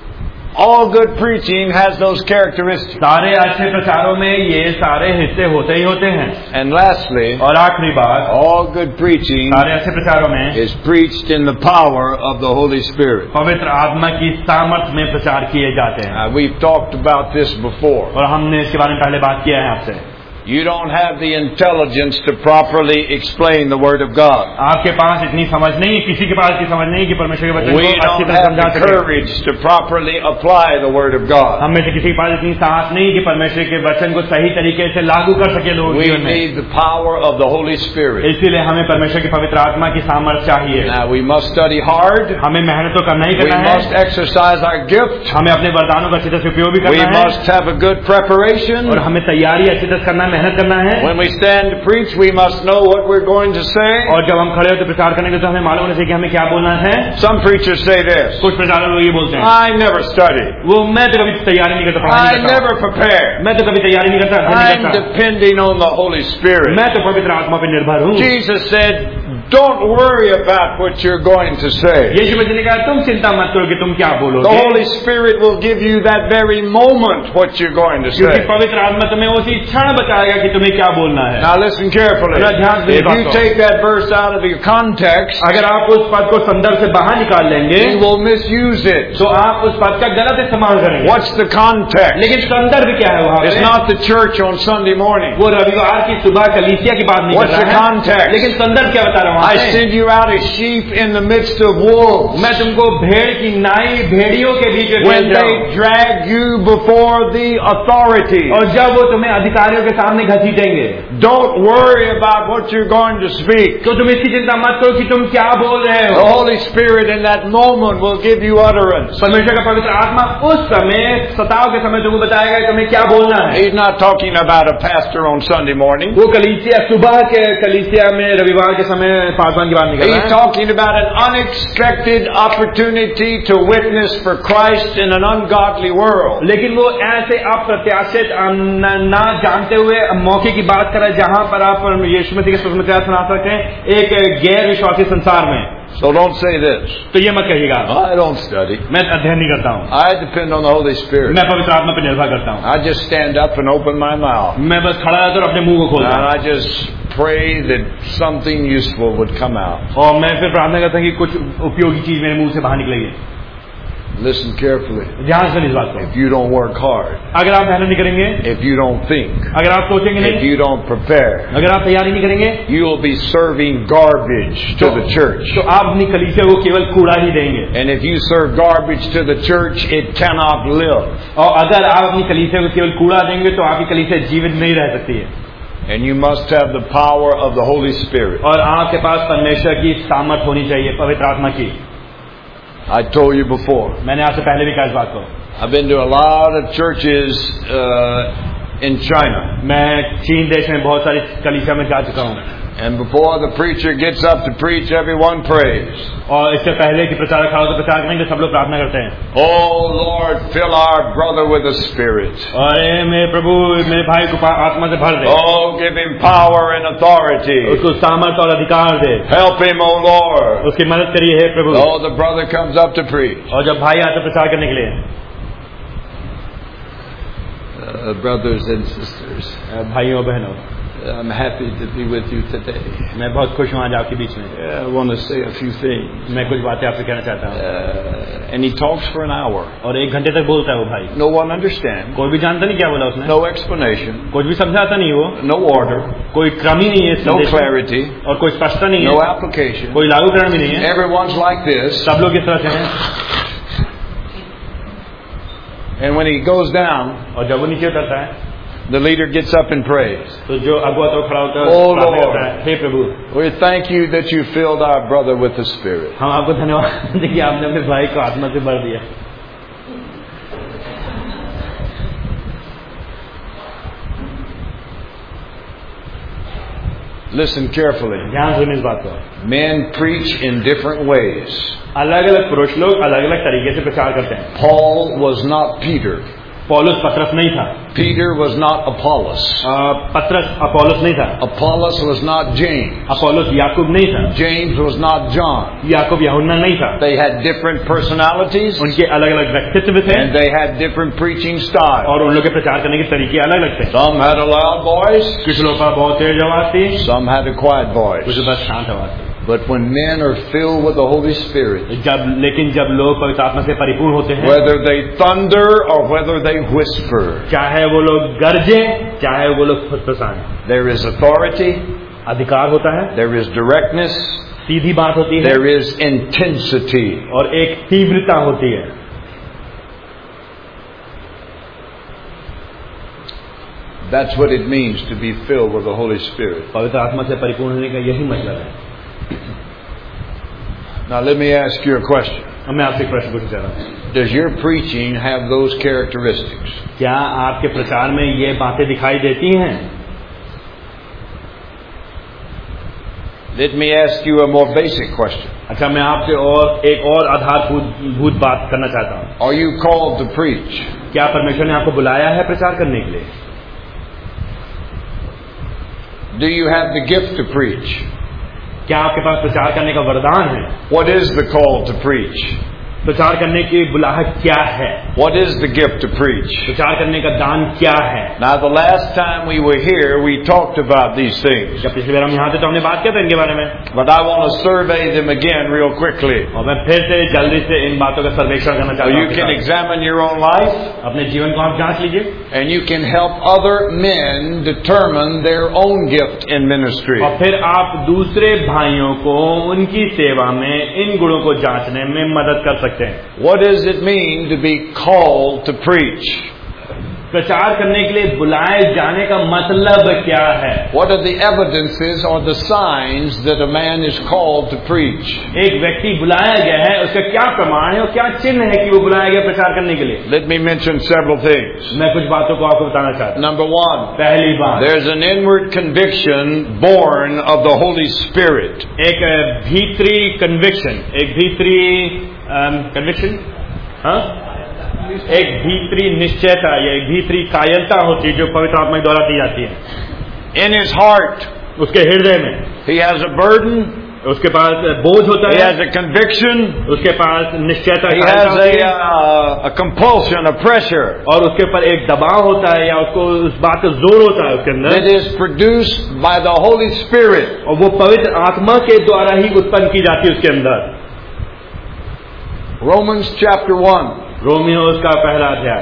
All good preaching has those characteristics. सारे अच्छे प्रचारों में ये सारे हिस्से होते ही होते हैं। And lastly, और आखिरी बात, all good preaching सारे अच्छे प्रचारों में is preached in the power of the Holy Spirit. पवित्र आत्मा की सामर्थ्य में प्रचार किए जाते हैं। We've talked about this before. और हमने इसके बारे में पहले बात किया है आपसे। You don't have the intelligence to properly explain the Word of God. आपके पास इतनी समझ नहीं, किसी के पास इतनी समझ नहीं कि परमेश्वर के वचन We को अच्छी don't तरह have समझा the सके। courage to properly apply the Word of God. हम में से किसी के पास इतनी साहस नहीं कि परमेश्वर के वचन को सही तरीके से लागू कर सके लोगों के We जीवन में। need the power of the Holy Spirit. इसीलिए हमें परमेश्वर की पवित्र आत्मा की सामर्थ्य चाहिए। Now we must study hard. हमें मेहनत तो करना ही We करना है, must exercise our gift. हमें अपने वरदानों का अच्छी तरह से उपयोग भी We करना है, must have a good preparation. और हमें तैयारी अच्छी तरह से करना है, मेहनत करना है। When we stand to preach, we must know what we're going to say. और जब हम खड़े होकर प्रचार करेंगे तो हमें मालूम होना चाहिए कि हमें क्या बोलना है। Some preachers say this, कुछ प्रचारक लोग ये बोलते हैं, I never study. वो मैं तो कभी तैयारी नहीं करता, पढ़ाई I नहीं करता, never prepare. मैं तो कभी तैयारी नहीं करता, अध्ययन I'm नहीं करता, depending on the Holy Spirit. मैं तो पवित्र आत्मा पर निर्भर हूँ। Jesus said, don't worry about what you're going to say. यीशु मसीह ने कहा तुम चिंता मत करो कि तुम क्या The बोलोगे, Holy Spirit will give you that very moment what you're going to क्योंकि say. पवित्र आत्मा तुम्हें उसी क्षण बताएगा कि तुम्हें क्या बोलना है। Now listen carefully. If you take that verse out of your context, अगर आप उस पद को संदर्भ से बाहर निकाल लेंगे you will misuse it. तो आप उस पद का गलत इस्तेमाल करेंगे। What's the context? लेकिन संदर्भ क्या है वहाँ It's पे? not the church on Sunday morning. वो रविवार की सुबह कलीसिया की बात नहीं कर What's the रहा है, context? लेकिन संदर्भ क्या बता रहा हूँ I वहाँ पे? send you out as sheep in the midst of wolves. मैं तुमको भेड़ की नाई भेड़ियों के बीच में When भेज रहा हूँ। they drag you before the authority, और जब वो तुम्हें अधिकारियों के सामने घसीटेंगे don't worry about what you're going to speak. तो तुम इसकी चिंता मत करो कि तुम क्या बोल रहे The हो। Holy Spirit in that moment will give you utterance. परमेश्वर का पवित्र आत्मा उस समय सताव के समय तुमको बताएगा कि तुम्हें क्या बोलना है। He's not talking about a pastor on Sunday morning. वो कलीसिया सुबह के कलीसिया में रविवार के समय पासवान की बात निकल He's रहा है। talking about an unexpected opportunity to witness for Christ in an ungodly world. लेकिन वो ऐसे अप्रत्याशित ना जानते हुए मौके की बात कर रहे हैं जहां पर आप यीशु मसीह के सुसमाचार सुना सकते हैं एक गैर विश्वासी संसार में। So don't say this. तो ये मत कहिएगा I don't study. मैं अध्ययन नहीं करता हूँ, I depend on the Holy Spirit. मैं पवित्र आत्मा पर निर्भर करता हूँ। I just stand up and open my mouth. मैं बस खड़ा रहता और अपने मुंह को खोलता And हूँ I just pray that something useful would come out. और मैं फिर प्रार्थना करता हूँ कि कुछ उपयोगी चीज मेरे मुंह से बाहर निकलेगी। Listen carefully. ध्यान से इस बात को, If you don't work hard, अगर आप मेहनत नहीं करेंगे, if you don't think, अगर आप सोचेंगे if नहीं, you don't prepare, अगर आप तैयारी नहीं करेंगे, you will be serving garbage to the church. तो आप अपनी कलीसिया को केवल कूड़ा ही देंगे। And if you serve garbage to the church, it cannot live. और अगर आप अपनी कलीसिया को केवल कूड़ा देंगे तो आपकी कलीसिया जीवित नहीं रह सकती है। And you must have the power of the Holy Spirit. और आपके पास परमेश्वर की सामर्थ होनी चाहिए, पवित्र आत्मा की। I told you before. मैंने आपसे पहले भी कहा इस बात को. I've been to a lot of churches in China. मैं चीन देश में बहुत सारी कलीसिया में जा चुका हूँ. And before the preacher gets up to preach, everyone prays. और इससे पहले कि प्रचारक खड़ा होकर प्रचार करेंगे सब लोग प्रार्थना करते हैं. Oh Lord, fill our brother with the Spirit. और मेरे प्रभु मेरे भाई को आत्मा से भर दे. Oh, give him power and authority. उसको सामर्थ और अधिकार दे. Help him, oh Lord. उसकी मदद करिए हे प्रभु. Oh, the brother comes up to preach. और जब भाई आते प्रचार करने के लिए. Brothers and sisters. भाइयों बहनों. I'm happy to be with you today. मैं बहुत खुश हूँ आज आपके बीच में. I want to say a few things. मैं कुछ बातें आपसे कहना चाहता हूँ. And he talks for an hour. और 1 घंटे तक बोलता है वो भाई. No one understands. कोई भी जानता नहीं क्या बोला उसने. No explanation. कुछ भी समझाता नहीं वो. No order. कोई क्रम ही नहीं है. No clarity. और कोई स्पष्टता नहीं है. No application. कोई लागूकरण भी नहीं है. Everyone's like this. सब लोग इस तरह से हैं. And when he goes down, और जब वो नीचे उतरता है, the leader gets up and prays. तो जो अगुवा तो खड़ा होकर प्रार्थना करता है, हे प्रभु, we thank you that you filled our brother with the Spirit. हम आपको धन्यवाद दें कि आपने अपने भाई को आत्मा से भर दिया. Listen carefully. ध्यान सुनिए इस बात को. Men preach in different ways. अलग-अलग पुरुष लोग अलग-अलग तरीके से प्रचार करते हैं. Paul was not Peter. पौलुस पत्रस नहीं था. Peter was not Apollos. पत्रस अपोलोस नहीं था. Apollos was not James. Apollos याकूब नहीं था. James was not John. याकूब यूहन्ना नहीं था. They had different personalities. उनके अलग-अलग व्यक्तित्व थे. And they had different preaching styles. और उन लोगों के प्रचार करने के तरीके अलग-अलग थे. Some had a loud voice. कुछ लोगों का बहुत तेज आवाज थी. Some had a quiet voice. कुछ बस शांत आवाज थी. But when men are filled with the Holy Spirit, लेकिन जब लोग पवित्र आत्मा से परिपूर्ण होते हैं, whether they thunder or whether they whisper, चाहे वो लोग गरजे चाहे वो लोग फुसफुसाएं, there is authority, अधिकार होता है, there is directness, सीधी बात होती है, there is intensity, और एक तीव्रता होती है. That's what it means to be filled with the Holy Spirit. पवित्र आत्मा से परिपूर्ण होने का यही मतलब है. Now let me ask you a question. मैं आपसे एक प्रश्न पूछना चाहता हूँ. Does your preaching have those characteristics? क्या आपके प्रचार में ये बातें दिखाई देती हैं? Let me ask you a more basic question. अच्छा, मैं आपसे एक और आधारभूत बात करना चाहता हूँ. Are you called to preach? क्या परमेश्वर ने आपको बुलाया है प्रचार करने के लिए? Do you have the gift to preach? क्या आपके पास प्रचार करने का वरदान है? What is the call to preach? प्रचार करने की बुलाहट क्या है? What is the gift to preach? प्रचार करने का दान क्या है? Now the last time we were here, we talked about these things. जब पिछली बार हम यहाँ थे तो हमने बात किया था इनके बारे में. But I want to survey them again real quickly. और मैं फिर से जल्दी से इन बातों का सर्वेक्षण करना चाहता हूँ. You can examine your own life. अपने जीवन को आप जांच लीजिए. And you can help other men determine their own gift in ministry. और फिर आप दूसरे भाइयों को उनकी सेवा में इन गुणों को जांचने में मदद कर सकते हैं. What does it mean to be called to preach? प्रचार करने के लिए बुलाए जाने का मतलब क्या है? What are the evidences or the signs that a man is called to preach? एक व्यक्ति बुलाया गया है, उसका क्या प्रमाण है और क्या चिन्ह है कि वो बुलाया गया प्रचार करने के लिए? Let me mention several things. मैं कुछ बातों को आपको बताना चाहता हूँ. Number one, पहली बात, there's an inward conviction born of the Holy Spirit. एक भीतरी कन्विक्शन, एक भीतरी कन्विक्शन, हाँ, एक भीतरी निश्चयता या एक भीतरी कायरता होती है जो पवित्र आत्मा द्वारा दी जाती है. In his heart, उसके हृदय में he has a burden. उसके पास बोझ होता He है. has a conviction. उसके पास निश्चयता, He has a compulsion, a pressure. और उसके ऊपर एक दबाव होता है या उसको उस बात का जोर होता है उसके अंदर. That is produced by the Holy Spirit. और वो पवित्र आत्मा के द्वारा ही उत्पन्न की जाती है उसके अंदर. Romans chapter 1. रोमियो उसका पहला अध्याय,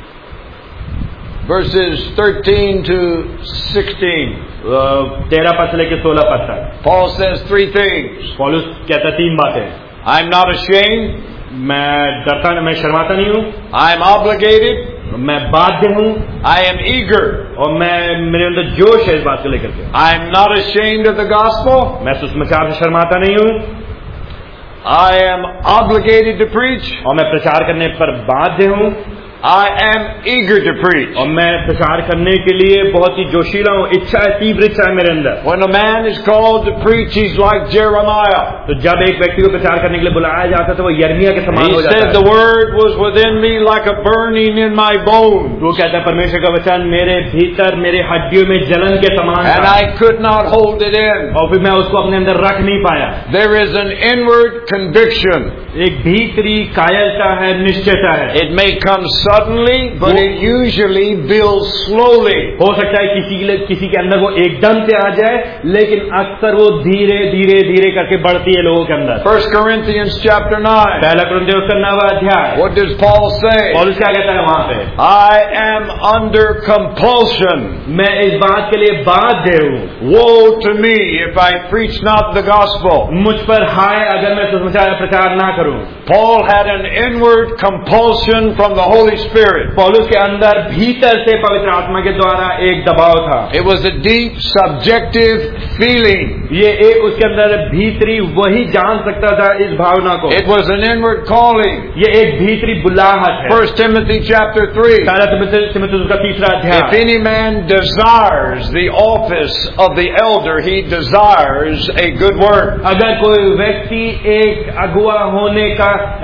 verses 13 to 16. 13 पद से लेकर 16 पद तक. Paul says three things. पौलुस कहता है 3 बातें. I'm not ashamed. मैं शर्माता नहीं हूँ. I'm obligated. मैं बाध्य हूँ. I am eager. और मेरे अंदर जोश है इस बात को लेकर के. I'm not ashamed of the gospel. मैं सुसमाचार से शर्माता नहीं हूँ. I am obligated to preach. और मैं प्रचार करने पर बाध्य हूँ. I am eager to preach. और मैं प्रचार करने के लिए बहुत ही जोशीला हूँ. इच्छा है, तीव्र इच्छा है मेरे अंदर. When a man is called to preach, he's like Jeremiah. तो जब एक व्यक्ति को प्रचार करने के लिए बुलाया जाता है तो वो यिर्मयाह के समान हो He जाता said, है. the word was within me like a burning in my bones. वो कहता है परमेश्वर का वचन मेरे भीतर, मेरे हड्डियों में जलन के समान And था. I could not hold it in. और फिर मैं उसको अपने अंदर रख नहीं पाया. There is an inward conviction. एक भीतरी कायरता है, निश्चयता है. It may come suddenly, but it usually builds slowly. हो सकता है किसी के अंदर वो एकदम से आ जाए, लेकिन अक्सर वो धीरे धीरे धीरे करके बढ़ती है लोगों के अंदर. 1 Corinthians chapter 9. पहला कुरिन्थियों का 9वां अध्याय. What does Paul say? पौलुस क्या कहता है वहां पे? I am under compulsion. मैं इस बात के लिए बाध्य हूँ. Woe to me if I preach not the gospel. मुझ पर हाय अगर मैं सुसमाचार प्रचार ना करूं. Paul had an inward compulsion from the Holy Spirit. पौलुस के अंदर भीतर से पवित्र आत्मा के द्वारा एक दबाव था. It was a deep subjective feeling. ये एक उसके अंदर भीतरी वही जान सकता था इस भावना को. It was an inward calling. ये एक भीतरी बुलाहट है. 1 Timothy chapter 3. पहला तिमुथियुस का 3वां अध्याय. If any man desires the office of the elder, he desires a good work. अगर कोई व्यक्ति एक अगुवा होने का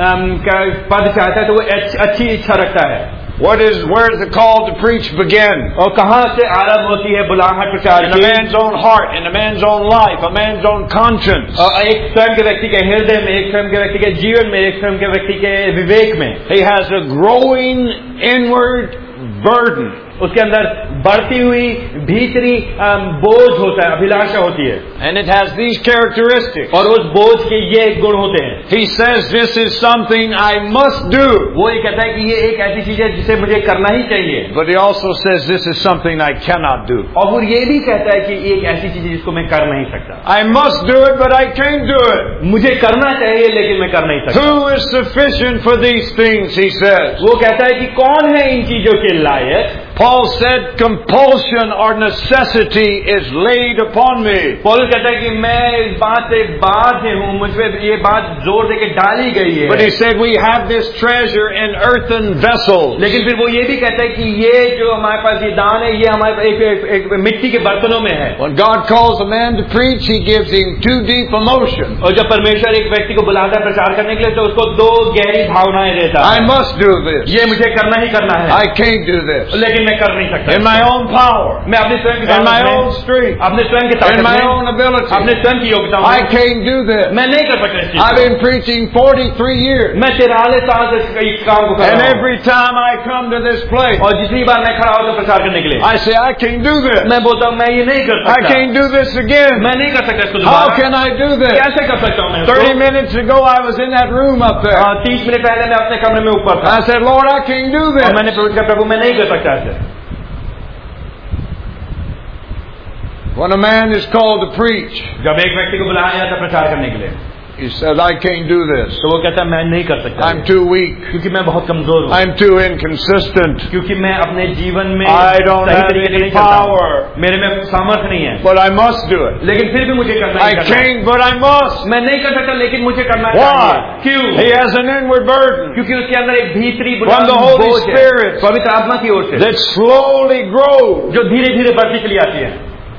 पद चाहता है तो वो अच्छी इच्छा रखता है. Where does the call to preach begin? और कहाँ से आरंभ होती है बुलाहट प्रचार In a man's own heart, in a man's own life, a man's own conscience. एक स्वयं के व्यक्ति के हृदय में, एक स्वयं के व्यक्ति के जीवन में, एक स्वयं के व्यक्ति के विवेक में. He has a growing inward burden. उसके अंदर बढ़ती हुई भीतरी बोझ होता है, अभिलाषा होती है. And it has these characteristics. और उस बोझ के ये गुण होते हैं. He says this is something I must do. वो ये कहता है कि ये एक ऐसी चीज है जिसे मुझे करना ही चाहिए. But he also says this is something I cannot do. और वो ये भी कहता है कि एक ऐसी चीज है जिसको मैं कर नहीं सकता. I must do it, but I can't do it. मुझे करना चाहिए लेकिन मैं कर नहीं सकता. Who is sufficient for these things, he says. वो कहता है कि कौन है इन चीजों के लायक. Paul said compulsion or necessity is laid upon me. पौलुस कहता है कि मैं इस बात से बाध्य हूँ, मुझ पे ये बात जोर दे के डाली गई है. But he said we have this treasure in earthen vessels. लेकिन फिर वो ये भी कहता है कि ये जो हमारे पास ये दान है ये हमारे एक मिट्टी के बर्तनों में है. When God calls a man to preach, he gives him two deep emotions. और जब परमेश्वर एक व्यक्ति को बुलाता है प्रचार करने के लिए तो उसको दो गहरी भावनाएं देता है. I must do this. ये मुझे करना ही करना है. I can't do this. लेकिन मैं कर नहीं सकता. In my own power. मैं अपने स्वयं की In my own strength. अपने स्वयं की ताकत In my में, own ability. अपने स्वयं की योग्यता I में can't do this. मैं नहीं कर सकता इस चीज I've को. been preaching 43 years. मैं 43 साल से इस काम को कर And रहा हूँ. every time I come to this place, और जितनी बार मैं खड़ा होता प्रचार करने के लिए I say I can't do this. मैं बोलता हूँ मैं ये नहीं कर I सकता. can't do this again. मैं नहीं कर सकता इसको How दोबारा. can I do this? कैसे कर सकता हूँ मैं 30 इसको? minutes ago I was in that room up there. 30 minute पहले मैं अपने कमरे में ऊपर था. I said, Lord, I can't do और this. मैंने प्रभु मैं नहीं कर सकता ऐसे. When a man is called to preach, जब एक व्यक्ति को बुलाया जाता प्रचार करने के लिए he says, I can't do this. तो वो कहता है मैं नहीं कर सकता. I'm too weak. क्योंकि मैं बहुत कमजोर हूँ. I'm too inconsistent. क्योंकि मैं अपने जीवन में I don't सही have तरीके से any नहीं चलता हूँ. power. मेरे में सामर्थ्य नहीं है. But I must do it. लेकिन फिर भी मुझे करना I ही करना है. can't, but I must. मैं नहीं कर सकता लेकिन मुझे करना Why? चाहिए. क्यों? He has an inward burden क्योंकि उसके अंदर एक भीतरी from the Holy बोझ है Spirit पवित्र आत्मा की ओर से that slowly grows. जो धीरे धीरे बढ़ती चली आती है.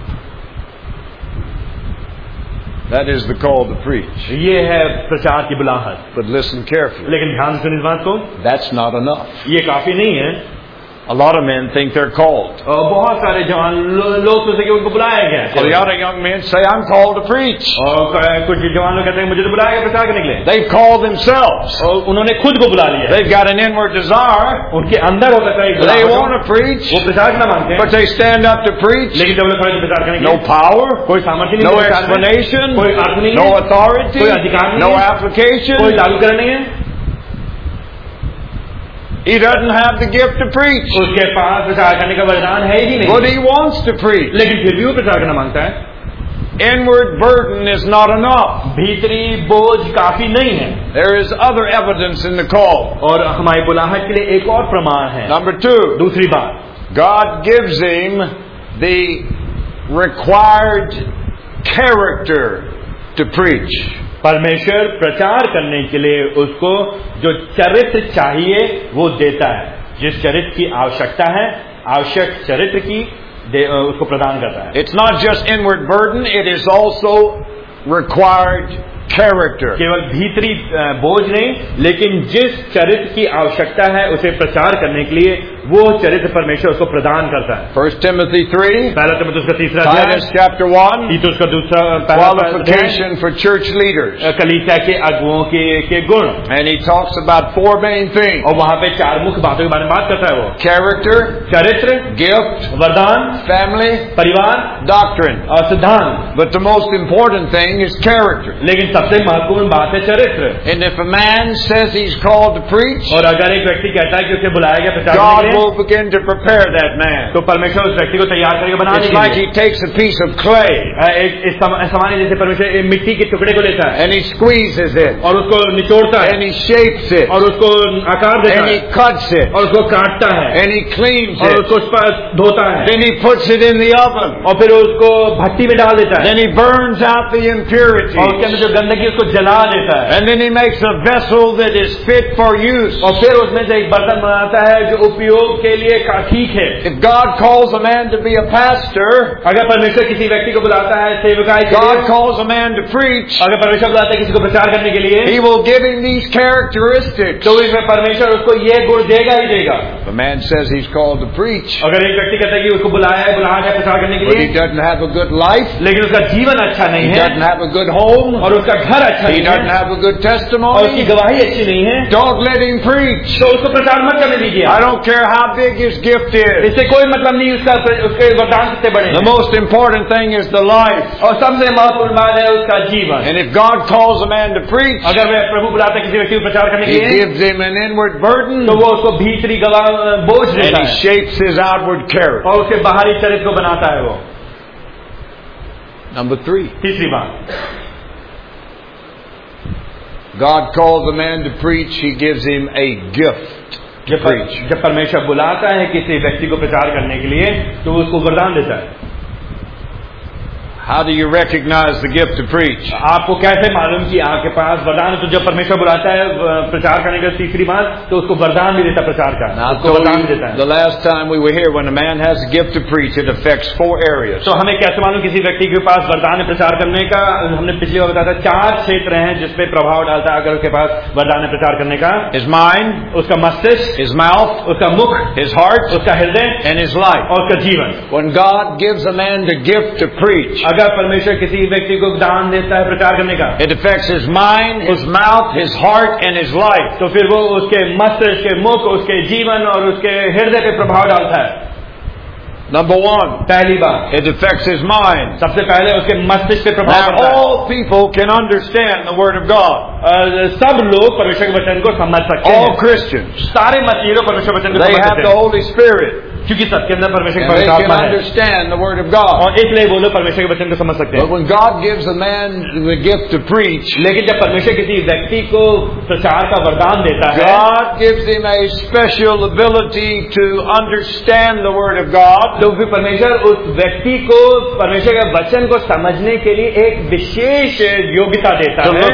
That is the call to preach. ये है प्रचार की बुलाहट. But listen carefully. लेकिन ध्यान से इस बात को, That's not enough. ये काफी नहीं है. A lot of men think they're called. बहुत सारे जवान लोग सोचते कि उनको बुलाया गया है. So the other young men say, I'm called to preach. और कुछ जवान लोग कहते हैं मुझे तो बुलाया गया प्रचार करने के लिए. They've called themselves. और उन्होंने खुद को बुला लिया. They've got an inward desire. उनके अंदर होता है They want to preach. वो प्रचार करना मांगते हैं. But they stand up to preach. लेकिन जब लोग खड़े प्रचार करने के No लिए power. कोई सामर्थ्य नहीं No है. explanation. कोई अर्थ नहीं No है. authority. कोई अधिकार नहीं No है. application. कोई लागूकरण नहीं है. He doesn't have the gift to preach. उसके पास प्रचार करने का वरदान है ही नहीं. But he wants to preach. लेकिन फिर भी वो प्रचार करना मांगता है. Inward burden is not enough. भीतरी बोझ काफी नहीं है. There is other evidence in the call. और हमारी बुलाहट के लिए एक और प्रमाण है. Number 2. दूसरी बात, God gives him the required character to preach. परमेश्वर प्रचार करने के लिए उसको जो चरित्र चाहिए वो देता है, जिस चरित्र की आवश्यकता है, आवश्यक चरित्र की उसको प्रदान करता है. It's not just inward burden, it is also required character. केवल भीतरी बोझ नहीं, लेकिन जिस चरित्र की आवश्यकता है उसे प्रचार करने के लिए वो चरित्र परमेश्वर उसको प्रदान करता है. 1 Timothy 3, पहला तिमुथियुस का तीसरा अध्याय, Titus chapter 1, तीतुस का दूसरा qualification for church leaders. कलीसिया के अगुओं के गुण, And he talks about four main things. और वहाँ पे चार मुख्य बातों के बारे में बात करता है वो. Character, चरित्र, gift, वरदान, family, परिवार, doctrine. और सिद्धांत. But the most important thing is character. लेकिन सबसे महत्वपूर्ण बात है चरित्र. And if a man says he's called to preach, और अगर एक व्यक्ति कहता है कि उसे बुलाया गया प्रचार God करने के लिए, will begin to prepare that man. तो परमेश्वर उस व्यक्ति को तैयार करके बनाने It's के like लिए, he takes a piece of clay एक सामान्य जैसे परमेश्वर एक मिट्टी के टुकड़े को लेता है and he squeezes it और उसको निचोड़ता है and he shapes it और उसको आकार देता and है he cuts it और उसको काटता है and he cleans और it. उसको धोता है, Then he puts it in the oven. और फिर उसको भट्टी में डाल देता है, Then he burns out the और उसके impurities. अंदर जो गंदगी उसको जला देता है, And then he makes a vessel that is fit for use. और फिर उसमें से एक बर्तन बनाता है जो उपयोग के लिए ठीक है. If God calls a man to be a pastor, अगर परमेश्वर किसी व्यक्ति को बुलाता है सेवकाई के God लिए, calls a man to preach, अगर परमेश्वर बुलाता है किसी को प्रचार करने के लिए, He will give him these characteristics. तो इसमें परमेश्वर उसको ये गुण देगा ही देगा. If a man says he's called to preach, अगर एक व्यक्ति कहता है कि उसको बुलाया है प्रचार करने के but he लिए, doesn't have a good life, लेकिन उसका जीवन अच्छा नहीं he है, doesn't have a good home, और उसका घर अच्छा he नहीं doesn't है, have a good और उसकी testimony, गवाही अच्छी नहीं है, don't let him preach. तो उसको प्रचार मत करने दीजिए. I don't care how big his gift is. इससे कोई मतलब नहीं उसके वरदान कितने बड़े The हैं. most important thing is the life. और सबसे महत्वपूर्ण बात है उसका जीवन. And if God calls a man to preach, अगर वह प्रभु बुलाता है किसी व्यक्ति को प्रचार करने He के लिए, gives him an inward burden तो वो उसको भीतरी बोझ and देता He है shapes his outward character. और उसके बाहरी चरित्र को बनाता है वो. Number 3. तीसरी बात, God calls a man to preach, He gives him a gift to preach. जब परमेश्वर बुलाता है किसी व्यक्ति को प्रचार करने के लिए तो वो उसको वरदान देता है. How do you recognize the gift to preach? आपको कैसे मालूम कि आपके पास वरदान है? तो जब परमेश्वर बुलाता है प्रचार करने का तीसरी बात, तो उसको वरदान भी देता है प्रचार का, Now, I उसको told वरदान भी you देता है. the last time we were here, when a man has a gift to preach, it affects 4 areas. तो हमें कैसे मालूम किसी व्यक्ति के पास वरदान है प्रचार करने का? हमने पिछली बार बताया था 4 क्षेत्र हैं जिसपे प्रभाव डालता है अगर उसके पास वरदान है प्रचार करने का. His mind, उसका मस्तिष्क, his mouth, उसका मुख, his heart, उसका हृदय and his life. और उसका जीवन. When God gives a man the gift to preach, अगर परमेश्वर किसी व्यक्ति को दान देता है प्रचार करने का, it affects his mind, his mouth, his heart, and his life. तो फिर वो उसके मस्तिष्क, उसके मुख, उसके जीवन और उसके हृदय पे प्रभाव डालता है. Number 1, पहली बात, it affects his mind. सबसे पहले उसके मस्तिष्क पे प्रभाव Now, पड़ता है. all people can understand the Word of God. सब लोग परमेश्वर के वचन को समझ सकते All हैं. Christians. सारे मसीही लोग परमेश्वर के वचन को They समझ have सकते the हैं, Holy Spirit. क्योंकि सबके अंदर परमेश्वर की And they पवित्र can आत्मा है, understand the Word of God. और इसलिए वो लोग परमेश्वर के वचन को समझ सकते But हैं. when God gives a man the gift to preach, लेकिन जब परमेश्वर किसी व्यक्ति को प्रचार का वरदान देता है, God gives him a special ability to understand the Word of God, तो फिर परमेश्वर उस व्यक्ति को परमेश्वर के वचन को समझने के लिए एक विशेष योग्यता देता to है.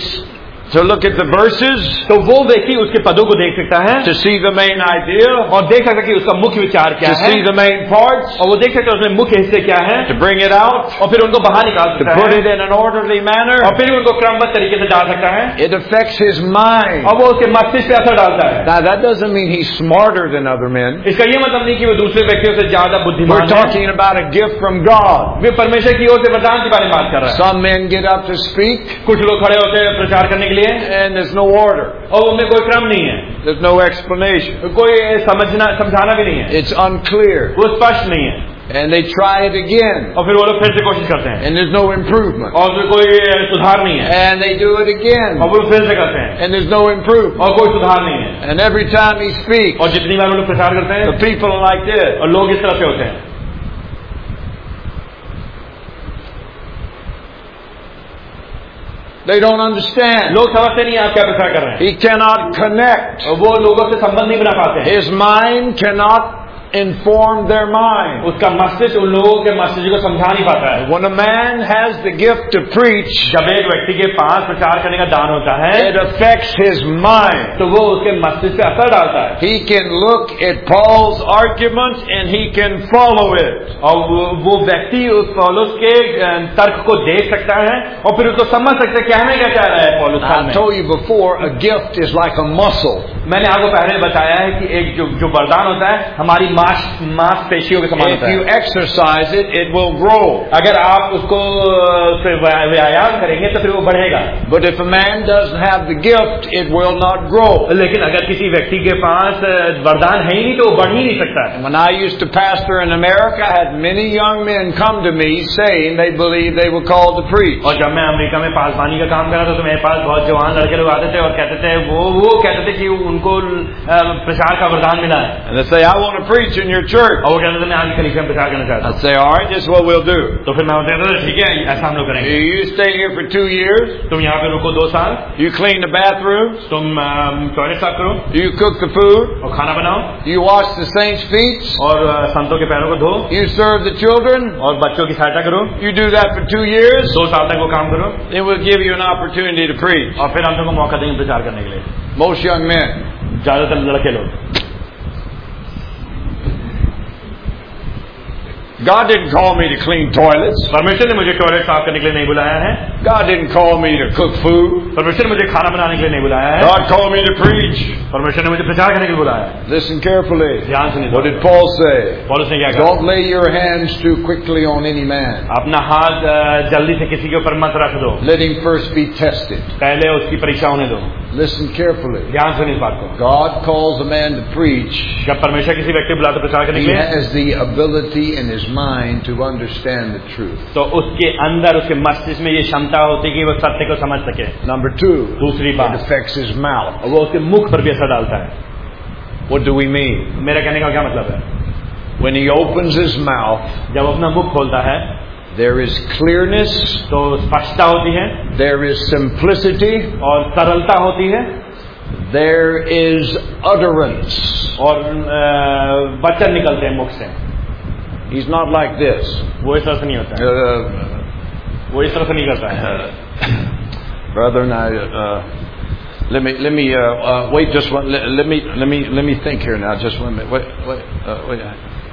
look at the verses, तो वो व्यक्ति उसके पदों को देख सकता है to see the main idea, और देख सकता है कि उसका मुख्य विचार क्या to है, see the main parts, और वो देख सकता है उसमें मुख्य हिस्से क्या है, to bring it out, और फिर उनको बाहर निकाल to सकता put है, it in an orderly manner. और फिर उनको क्रमबद्ध तरीके से डाल सकता है, It affects his mind. और वो उसके मस्तिष्क पे असर डालता है. Now that doesn't mean he's smarter than other men. इसका ये मतलब नहीं कि वो दूसरे व्यक्तियों से ज्यादा We're बुद्धिमान है. talking about a gift from God. वे परमेश्वर की ओर से वरदान के बारे में बात कर रहा है. Some men get up to speak कुछ लोग खड़े होते हैं प्रचार करने के लिए and there's no order. और उनमें कोई क्रम नहीं है, There's no explanation. कोई समझाना भी नहीं है, It's unclear. वो स्पष्ट नहीं है, And they try it again और फिर वो लोग फिर से कोशिश करते हैं and there's no improvement. और फिर कोई सुधार नहीं है, And they do it again और वो लोग फिर से करते हैं and there's no improvement. और कोई सुधार नहीं है. And every time he speaks, और जितनी बार वो लोग प्रचार करते the हैं people are like this. और लोग इस तरह से होते हैं. They don't understand. लोग समझते नहीं आप क्या प्रचार कर रहे हैं, He cannot connect. और वो लोगों से संबंध नहीं बना पाते हैं. His mind cannot inform their mind. उसका मस्तिष्क उन लोगों के मस्तिष्क को समझा नहीं पाता है. When a man has the gift to preach, जब एक व्यक्ति के पास प्रचार करने का दान होता है, it affects his mind. तो वो उसके मस्तिष्क पे असर डालता है. He can look at Paul's arguments and he can follow it. और वो व्यक्ति उस पौलुस के तर्क को देख सकता है और फिर उसको समझ सकता है कहने क्या चाह रहा है पौलुस. I told you before, a gift is like a muscle. मैंने आपको पहले बताया है कि एक जो वरदान होता है हमारी मांसपेशियों के समान होता If है. you exercise it, it will grow. अगर आप उसको व्यायाम करेंगे तो फिर वो बढ़ेगा. But if a man doesn't have the gift, it will not grow. लेकिन अगर किसी व्यक्ति के पास वरदान है ही नहीं तो वो बढ़ ही नहीं सकता. When I used to pastor in America, I had many young men come to me saying they believed they were called to preach. और जब मैं अमेरिका में पासवानी का काम कर रहा था तो मेरे पास बहुत जवान लड़के लोग आते थे और कहते थे वो कहते थे कि उनको प्रचार का वरदान मिला है. And they say, I want to preach in your church. और वो कहते थे मैं आपकी कलीसिया में प्रचार करना चाहता हूँ. I'd say, all right, this is what we'll do. तो फिर मैं कहता था ठीक है ऐसा हम लोग करेंगे. You stay here for 2 years. तुम यहाँ पे रुको 2 साल. You clean the bathrooms. तुम टॉयलेट साफ करो. You cook the food. और खाना बनाओ. You wash the saints' feet. और संतों के पैरों को धो. You serve the children. और बच्चों की सहायता करो. You do that for 2 years. 2 साल तक वो काम करो. Then we'll give you an opportunity to preach. और फिर हम तुमको मौका देंगे प्रचार करने के लिए. Most young men. ज्यादातर लड़के लोग. God didn't call me to clean toilets. परमेश्वर ने मुझे टॉयलेट साफ करने के लिए नहीं बुलाया है. God didn't call me to cook food. परमेश्वर ने मुझे खाना बनाने के लिए नहीं बुलाया है. God called me to preach. परमेश्वर ने मुझे प्रचार करने के लिए बुलाया है. Listen carefully. ध्यान सुनिए. What did Paul say? पौलुस ने क्या कहा? Don't lay your hands too quickly on any man. अपना हाथ जल्दी से किसी के ऊपर मत रख दो. Let him first be tested. पहले उसकी परीक्षा होने दो. Listen carefully. ध्यान सुनिए इस बात को. God calls a man to preach. जब परमेश्वर किसी व्यक्ति को बुलाता प्रचार करने He के लिए, has the ability in his mind to understand the truth. तो उसके अंदर उसके मस्तिष्क में ये क्षमता होती है कि वो सत्य को समझ सके. Number 2, दूसरी it बात, affects his mouth. वो उसके मुख पर भी असर डालता है. What do we mean? मेरा कहने का क्या मतलब है? When he opens his mouth, जब अपना मुख खोलता है there is clearness, तो स्पष्टता होती है, there is simplicity, और सरलता होती है, there is utterance. और वचन निकलते हैं मुख से. He's not like this. वो इस तरह से नहीं होता है. वो इस तरह से नहीं करता है. Brother, now let me wait just one. Let me think here now. Just 1 minute. Wait.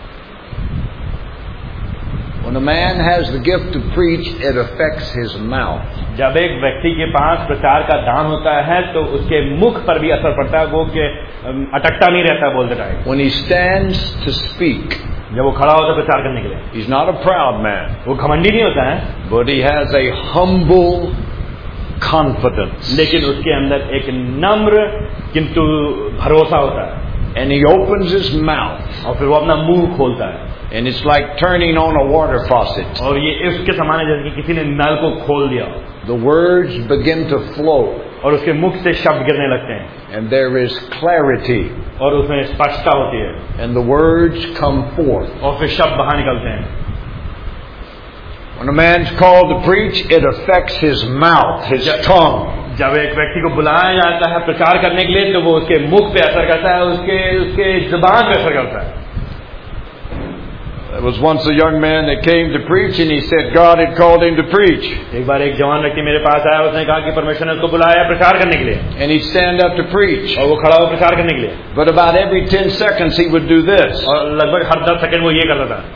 When a man has the gift to preach, it affects his mouth. जब एक व्यक्ति के पास प्रचार का दान होता है तो उसके मुख पर भी असर पड़ता है. वो के अटकता नहीं रहता बोलते time. When he stands to speak, जब वो खड़ा होता है प्रचार करने के लिए, he's not a proud man, वो घमंडी नहीं होता है, but he has a humble confidence. लेकिन उसके अंदर एक नम्र किंतु भरोसा होता है. And he opens his mouth, और फिर वो अपना मुंह खोलता है. and it's like turning on a water faucet. और ये इसके समान है जैसे कि किसी ने नल को खोल दिया. The words begin to flow, और उसके मुख से शब्द गिरने लगते हैं. and there is clarity, और उसमें स्पष्टता होती है. and the words come forth. और फिर शब्द बाहर निकलते हैं. When a man's called to preach, it affects his mouth, his tongue. जब एक व्यक्ति को बुलाया जाता है प्रचार करने के लिए तो वो उसके मुख पे असर करता है, उसके जुबान पे असर करता है. There was once a young man that came to preach, and he said God had called him to preach. एक बार एक जवान व्यक्ति मेरे पास आया, उसने कहा कि परमेश्वर ने उसको बुलाया प्रचार करने के लिए. And he'd stand up to preach. और वो खड़ा हो प्रचार करने के लिए. But about every 10 seconds he would do this. और लगभग हर 10 सेकंड वो ये करता था.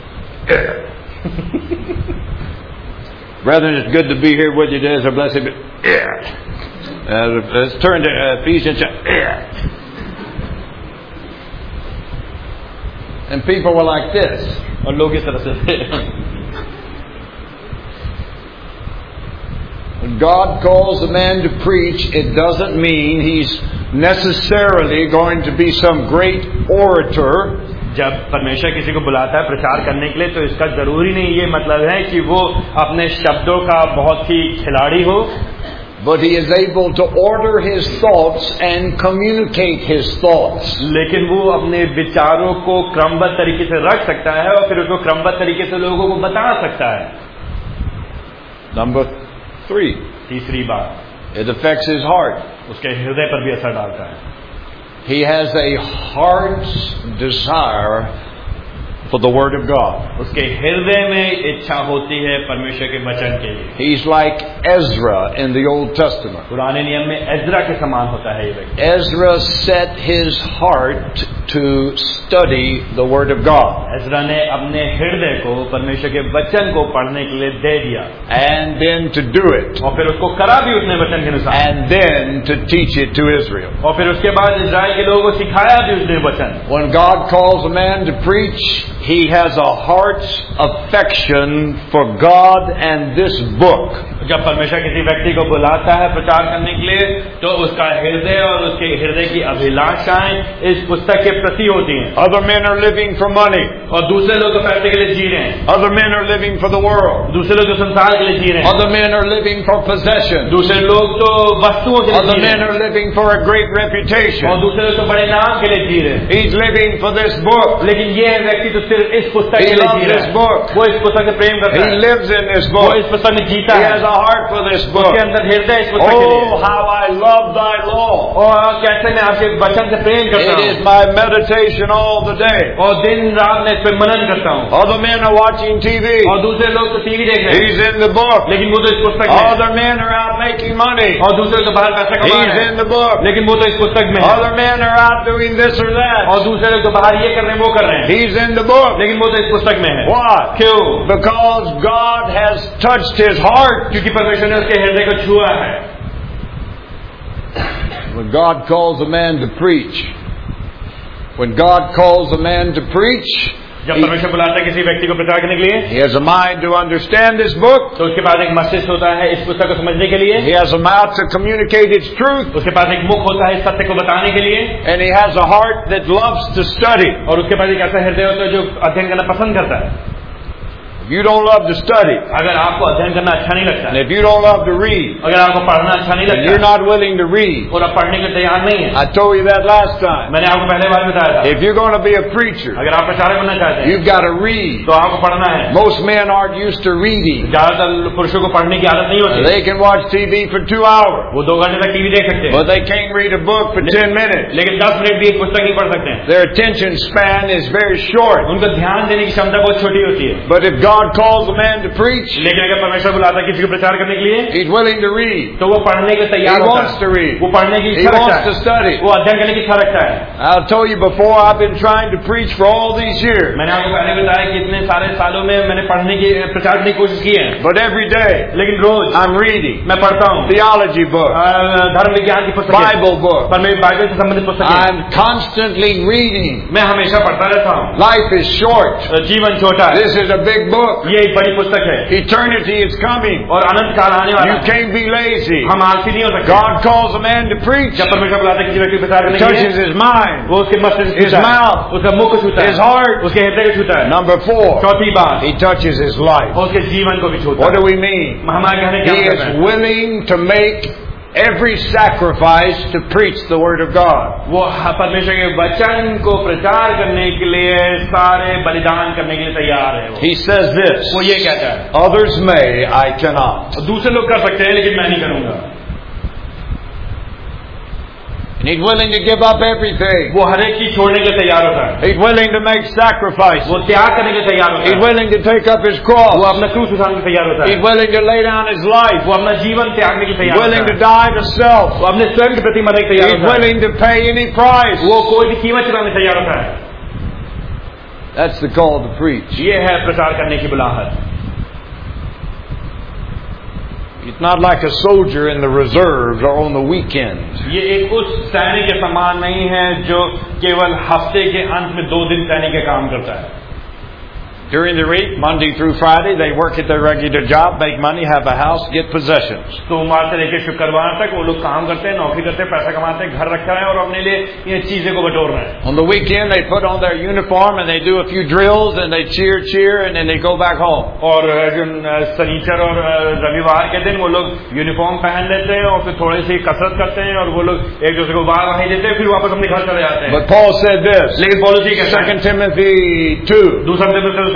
Brethren, it's good to be here with you today. It's a blessing. Let's turn to Ephesians. And people were like this. और लोग इस तरह से थे. When God calls a man to preach, it doesn't mean he's necessarily going to be some great orator. जब परमेश्वर किसी को बुलाता है प्रचार करने के लिए तो इसका जरूरी नहीं ये मतलब है कि वो अपने शब्दों का बहुत ही खिलाड़ी हो. But he is able to order his thoughts and communicate his thoughts. लेकिन वो अपने विचारों को क्रमबद्ध तरीके से रख सकता है और फिर उसको क्रमबद्ध तरीके से लोगों को बता सकता है. Number 3. तीसरी बात, it affects his heart. उसके हृदय पर भी असर डालता है. He has a heart's desire for the Word of God. उसके हृदय में इच्छा होती है परमेश्वर के वचन के लिए. He's like Ezra in the Old Testament. पुराने नियम में एज्रा के समान होता है ये व्यक्ति. Ezra set his heart to study the Word of God. Ezra ने अपने हृदय को परमेश्वर के वचन को पढ़ने के लिए दे दिया. And then to do it. और फिर उसको करा भी उसने वचन के अनुसार. And then to teach it to Israel. और फिर उसके बाद इस्राएल के लोगों को सिखाया भी उसने वचन. When God calls a man to preach, he has a heart's affection for God and this book. जब परमेश्वर किसी व्यक्ति को बुलाता है प्रचार करने के लिए तो उसका हृदय और उसके हृदय की अभिलाषाएं इस पुस्तक के प्रति होती हैं. Other men are living for money. और दूसरे लोग तो पैसे के लिए जी रहे हैं. Other men are living for the world. दूसरे लोग तो संसार के लिए जी रहे हैं. Other men are living for possession. दूसरे लोग तो वस्तुओं के लिए Other जी रहे men हैं. are living for a great reputation. और दूसरे लोग तो बड़े नाम के लिए जी रहे हैं. He's living for this book. लेकिन ये व्यक्ति तो सिर्फ इस पुस्तक He के लिए loves जी रहा this है. book. वो इस पुस्तक से प्रेम करता He है. lives in this वो book. इस पुस्तक में जीता He है. has a heart for this book. उसके अंदर हृदय इस पुस्तक के लिए. Oh, how I love thy law. और कैसे मैं आपके वचन से प्रेम करता It हूँ. is my meditation all the day. और दिन रात मैं इस पे मनन करता हूँ. Other men are watching TV. और दूसरे लोग तो टीवी देख रहे हैं. He's in the book. लेकिन वो तो इस पुस्तक में है. Other men are out making money. और दूसरे लोग तो बाहर पैसा कमा He's रहे in हैं. the book. लेकिन वो तो इस पुस्तक में है. Other men are out doing this or that. और दूसरे लोग तो बाहर ये कर रहे हैं वो कर रहे हैं. He's in the book. लेकिन वो तो इस पुस्तक में है. Why? क्यों? Because God has touched his heart. क्योंकि परमेश्वर ने उसके हृदय को छुआ है. When God calls a man to preach, when God calls a man to preach, जब परमेश्वर बुलाता है किसी व्यक्ति को प्रचार करने के लिए he has a mind to understand this book. तो उसके पास एक मस्तिष्क होता है इस पुस्तक को समझने के लिए. He has a mouth to communicate its truth. उसके पास एक मुख होता है इस सत्य को बताने के लिए. And he has a heart that loves to study. और उसके पास एक ऐसा हृदय होता है जो अध्ययन करना पसंद करता है. If you don't love to study, अगर आपको अध्ययन करना अच्छा नहीं लगता and है, if you don't love to read, अगर आपको पढ़ना अच्छा नहीं and लगता you're है, not willing to read, और आप पढ़ने के तैयार नहीं है. I told you that last time. मैंने आपको पहले बार बताया था. If you're going to be a preacher, अगर आप प्रचारक बनना चाहते हैं you've got to read. तो आपको पढ़ना है. Most men aren't used to reading. ज्यादातर पुरुषों को पढ़ने की आदत नहीं होती. They can watch TV for 2 hours, वो 2 घंटे तक टीवी देख सकते हैं, but they can't read a book for 10 minutes. लेकिन 10 मिनट भी एक पुस्तक नहीं पढ़ सकते हैं. Their attention span is very short. उनको ध्यान देने की क्षमता बहुत छोटी होती है. But if God calls a man to preach, लेकिन अगर परमेश्वर बुलाता है किसी को प्रचार करने के लिए he's willing to read. तो वो पढ़ने के He तैयार होता wants है. to read. वो पढ़ने की He इच्छा रखता wants to है. study. वो अध्ययन करने की इच्छा रखता है. I'll tell you before, I've been trying to preach for all these years. मैंने आपको पहले बताया कि इतने सारे सालों में मैंने पढ़ने की प्रचार करने की कोशिश की है. But every day, लेकिन रोज I'm reading मैं पढ़ता हूँ theology books, धर्म विज्ञान की पुस्तकें, Bible books. पर मेरी बाइबल से संबंधित पुस्तकें. I'm constantly reading. मैं हमेशा पढ़ता रहता हूँ. Life is short. जीवन छोटा है. This is a big book. ये एक बड़ी पुस्तक है Eternity is coming. और अनंत काल आने वाला You है. can't be lazy. हम आलसी नहीं हो सकते. God calls a man to preach. जब परमेश्वर बुलाता है किसी व्यक्ति को प्रचार करने के Touches लिए his mind, वो उसके मस्तिष्क को his छूता है, mouth, उसका मुख को छूता his है, heart. उसके हृदय को छूता है. Number 4, चौथी बात, he touches his life. और उसके जीवन को भी छूता What है. do we mean? हमारे कहने क्या He मतलब is है? willing to make every sacrifice to preach the Word of God. वो परमेश्वर के वचन को प्रचार करने के लिए सारे बलिदान करने के लिए तैयार है. He says this, वो ये कहता है, others may, I cannot. दूसरे लोग कर सकते हैं लेकिन मैं नहीं करूंगा. And he's willing to give up everything. वो हर एक चीज छोड़ने के लिए तैयार होता है. He's willing to make sacrifices. वो त्याग करने के लिए तैयार होता He's है. willing to take up his वो cross. अपना क्रूस उठाने के लिए तैयार होता है. He's willing to lay down his life. वो अपना जीवन त्यागने के लिए He's तैयार willing होता to है. die to self. वो अपने स्वयं के प्रति मरने के लिए तैयार He's होता है. willing to pay any price. वो कोई भी कीमत चुकाने तैयार होता है. That's the call to preach. ये है प्रचार करने की बुलाहट. It's not like a soldier in the reserves or on the weekends. ये एक उस सैनिक के समान नहीं है जो केवल हफ्ते के अंत में 2 दिन सैनिक का काम करता है. During the week, Monday through Friday, they work at their regular job, make money, have a house, get possessions. सोमवार से लेकर शुक्रवार तक वो लोग काम करते हैं, नौकरी करते हैं, पैसा कमाते हैं, घर रखा है और अपने लिए ये चीजें को बटोर रहे हैं. On the weekend, they put on their uniform and they do a few drills and they cheer and then they go back home. और शनिचर और रविवार के दिन वो लोग यूनिफॉर्म पहन लेते हैं और फिर थोड़ी सी कसरत करते हैं और वो लोग एक दूसरे को वाह वाही देते हैं, फिर वापस अपने घर चले जाते हैं. But Paul said this, लेकिन पौलुस ये कहता है, 2 Timothy 2, दूसरा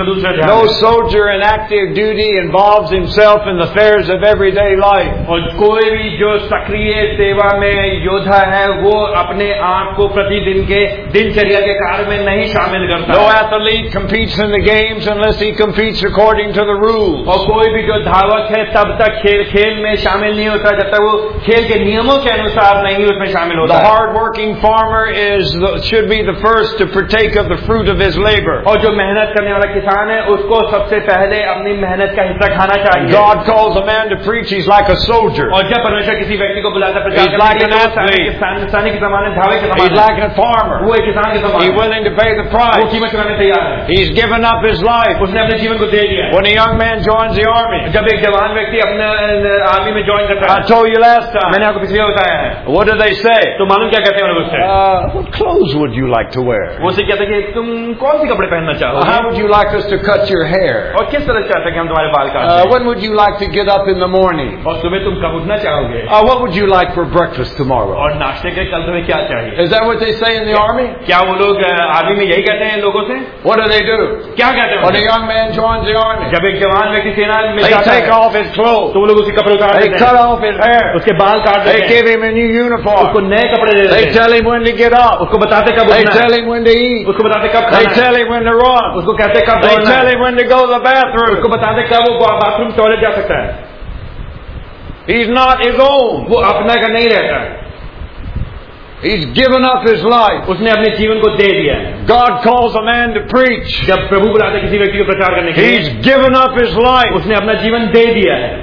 दूसरा ध्यान No है। soldier in active duty involves himself in the affairs of everyday life. और कोई भी जो सक्रिय सेवा में योद्धा है वो अपने आप को प्रतिदिन के दिनचर्या के कार्य में नहीं शामिल करता No है। athlete competes in the games unless he competes according to the rules. और कोई भी जो धावक है तब तक खेल में शामिल नहीं होता जब तक वो खेल के नियमों के अनुसार नहीं उसमें शामिल होता The है। hard-working farmer should be the first to partake of the fruit of his labor. और जो मेहनत करने वाला किसान है उसको सबसे पहले अपनी मेहनत का हिस्सा खाना चाहिए। God calls a man to preach, he's like a soldier. और जब परमेश्वर किसी व्यक्ति को बुलाता है प्रचार He's like an athlete. सैनिक के समान है, धावक के He's समान है, like a farmer. वो एक किसान के समान He's है, willing to pay the वो price. कीमत चुकाने तैयार है। He's given up his life. उसने अपने जीवन को दे दिया है। When a young man joins the army, जब एक जवान व्यक्ति अपने आर्मी में ज्वाइन करता I है, told you last time, मैंने आपको पिछले बताया है, what do they say? तो मालूम क्या कहते हैं लोग उससे? What clothes would you like to wear? वो उससे कहते हैं कि तुम कौन सी कपड़े पहनना चाहोगे? How would you like us to cut your hair? और किस तरह चाहते हैं कि हम तुम्हारे बाल काटें? When would you like to get up in the morning? और सुबह तुम कब उठना चाहोगे? What would you like for breakfast tomorrow? और नाश्ते के कल तुम्हें क्या चाहिए? Is that what they say in the army? क्या वो लोग आर्मी में यही कहते हैं लोगों से? What do they do? क्या कहते When a हैं? young man joins the army, जब एक जवान व्यक्ति सेना में they जाता take है off his clothes. तो वो लोग उसके कपड़े उतार They देते cut हैं, off his hair. उसके बाल काट They देते हैं, give him a new उसको uniform. नए कपड़े दे They देते हैं, tell him when to get up. उसको बताते कब They उठना tell है, him when to eat. उसको बताते कब They खाना है, tell him when to run. उसको कहते कब They दौड़ना tell है, him when to go to the bathroom. उसको बताते कब वो बाथरूम टॉयलेट जा सकता है। He's not his own. वो अपना का नहीं रहता है, He's given up his life. उसने अपने जीवन को दे दिया है। God calls a man to preach. जब प्रभु बुलाते किसी व्यक्ति को प्रचार करने के He's लिए, given up his life. उसने अपना जीवन दे दिया है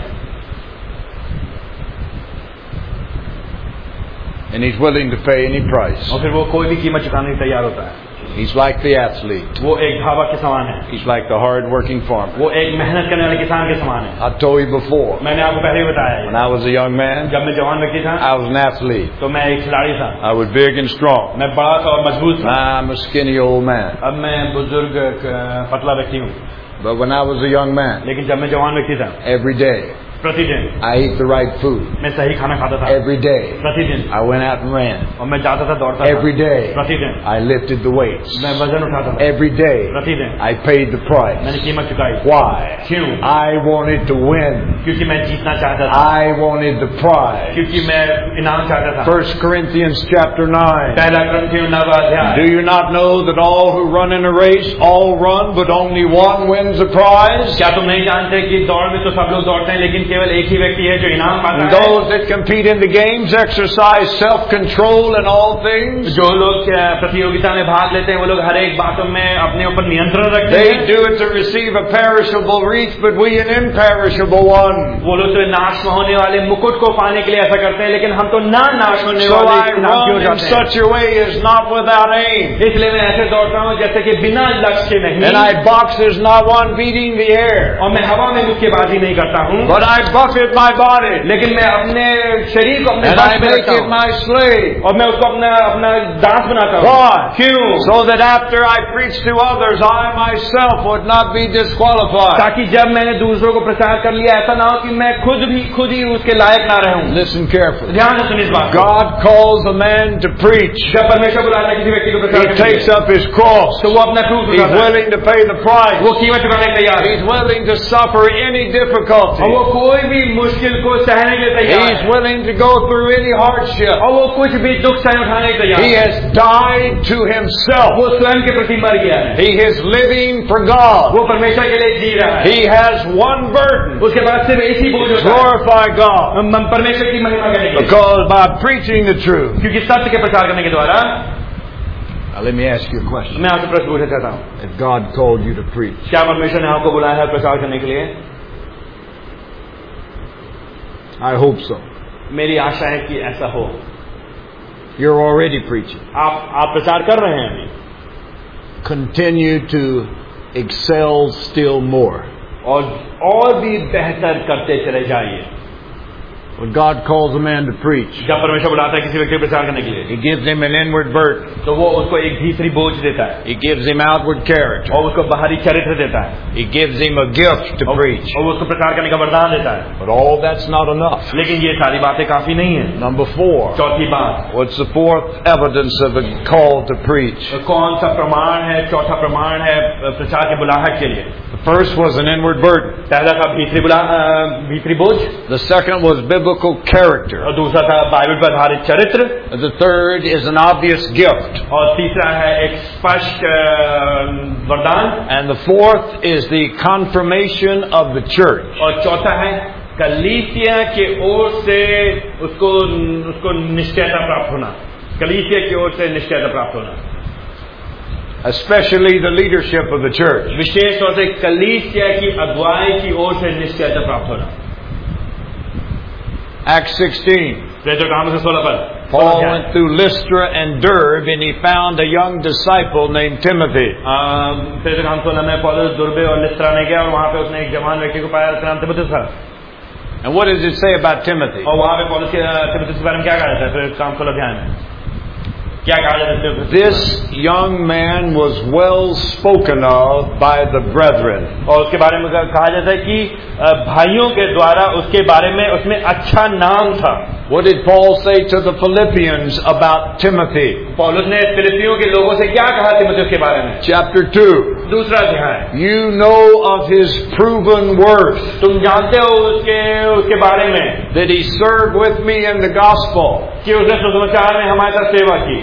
And he's willing to pay any price. और फिर वो कोई भी कीमत चुकाने के तैयार होता है। He's like the athlete. वो एक धावक के समान है, He's like the hard-working farmer. वो एक मेहनत करने वाले किसान के समान है। I told you before, मैंने आपको पहले ही बताया when है, I was a young man, जब मैं जवान व्यक्ति था I was an athlete. तो मैं एक खिलाड़ी था, I was big and strong. मैं बड़ा था और मजबूत था। Now I'm a skinny old man. अब मैं बुजुर्ग पतला व्यक्ति हूँ, But when I was a young man, लेकिन जब मैं जवान व्यक्ति था, every day प्रतिदिन I ate the right food. मैं सही खाना खाता था, Every day प्रतिदिन, I went out and ran. और मैं जाता था दौड़ता था, Every day प्रतिदिन I lifted the weights. मैं वजन उठाता था, Every day प्रतिदिन I paid the price. मैंने कीमत चुकाई। Why? क्यों? I wanted to win. क्योंकि मैं जीतना चाहता था, I wanted the prize. क्योंकि मैं इनाम चाहता था। 1 Corinthians chapter 9. पहला ग्रंथियों 9वां अध्याय। Do you not know that all who run in a race all run, but only one wins the prize? क्या तुम नहीं जानते कि दौड़ में तो सब लोग दौड़ते हैं लेकिन केवल एक ही व्यक्ति है जो इनाम पाता And है? those that compete in the games exercise self-control in all things. जो लोग प्रतियोगिता में भाग लेते हैं वो लोग हर एक बातों में अपने ऊपर नियंत्रण रखते They हैं। do it to receive a perishable wreath, but we an imperishable one. वो लोग तो नाश में होने वाले मुकुट को पाने के लिए ऐसा करते हैं, लेकिन हम तो ना नाश होने So वाले I इनाम की हो run in जाते हैं। such a way as not without aim. इसलिए मैं ऐसे दौड़ता हूँ जैसे कि बिना लक्ष्य नहीं, And I box as not one beating the air. और मैं हवा में मुक्केबाजी नहीं करता हूँ, But I buffet my body. लेकिन मैं अपने शरीर को अपने And I वश में make रखता it हूँ my slave. और मैं उसको अपना दास बनाता हूँ। Why? क्यों? So that after I preach to others, I myself would not be disqualified. ताकि जब मैंने दूसरों को प्रचार कर लिया ऐसा ना हो कि मैं खुद ही उसके लायक ना रहूं। Listen carefully. ध्यान से सुनिए इस बात को। God calls a man to preach. जब परमेश्वर बुलाता है किसी व्यक्ति को प्रचार He करने के takes लिए, up his cross. तो वो अपना क्रूस He's उठाता है, willing to pay the price. वो कीमत चुकाने के तैयार है, He's willing to suffer any difficulty. और वो कोई भी मुश्किल को सहने के लिए तैयार He's है, willing to go through any hardship. और वो कुछ भी दुख सहन उठाने के तैयार He है। has died to himself. वो स्वयं के प्रति मर गया है, He is living for God. वो परमेश्वर के लिए जी रहा है। He has one burden. उसके बाद सिर्फ एक ही बोझ होता है, Glorify God. परमेश्वर की महिमा करने के लिए, Because by preaching the truth. क्योंकि सत्य के प्रचार करने के द्वारा। Now let me ask you a question. मैं आपसे प्रश्न पूछना चाहता हूँ, If God called you to preach, क्या परमेश्वर ने आपको बुलाया है प्रचार करने के लिए? I hope so. मेरी आशा है कि ऐसा हो। You're already preaching. आप प्रचार कर रहे हैं अभी, Continue to excel still more. और भी बेहतर करते चले जाइए। When God calls a man to preach, जब परमेश्वर बुलाता है किसी व्यक्ति को प्रचार करने के लिए, He gives him an inward burden. तो वो उसको एक भीतरी बोझ देता है He gives him outward character. और उसको बाहरी चरित्र देता है He gives him a gift to preach. और उसको प्रचार करने का वरदान देता है. But all that's not enough. लेकिन ये सारी बातें काफी नहीं है. Number 4. चौथी बात, What's the fourth evidence of a call to preach? कौन सा प्रमाण है, चौथा प्रमाण है प्रचार के बुलाहट के लिए? The first was an inward burden. पहला था भीतरी बोझ. The second was biblical character. और दूसरा था बाइबल पर आधारित चरित्र. The third is an obvious gift. और तीसरा है एक स्पष्ट वरदान. And the fourth is the confirmation of the church. और चौथा है कलीसिया के ओर से उसको निश्चयता प्राप्त होना. कलीसिया की ओर से निश्चयता प्राप्त होना. Especially the leadership of the church. विशेष तौर से कलीसिया की अगुवाई की ओर से निश्चयता प्राप्त होना. Acts 16. काम से 16 पर Paul went through Lystra and Derbe and he found a young disciple named Timothy. काम 16 में पौलुस दुर्बे और लिस्त्रा में गया और वहां पे उसने एक जवान व्यक्ति को पाया जिसका नाम तिमुथियुस था. And what does it say about Timothy? और वहां पे पौलुस के तिमुथियुस के बारे में क्या कहा जाता है? फिर काम 16 अध्याय में क्या कहा जाता है? This young man was well spoken of by the brethren. और उसके बारे में कहा जाता है कि भाइयों के द्वारा उसके बारे में उसमें अच्छा नाम था. What did Paul say to the Philippians about Timothy? पौलुस ने फिलिपियों के लोगों से क्या कहा तिमुथियुस के बारे में? Chapter 2. दूसरा अध्याय. You know of his proven worth. तुम जानते हो उसके बारे में that he served with me in the gospel. कि उसने सुसमाचार में हमारे साथ सेवा की.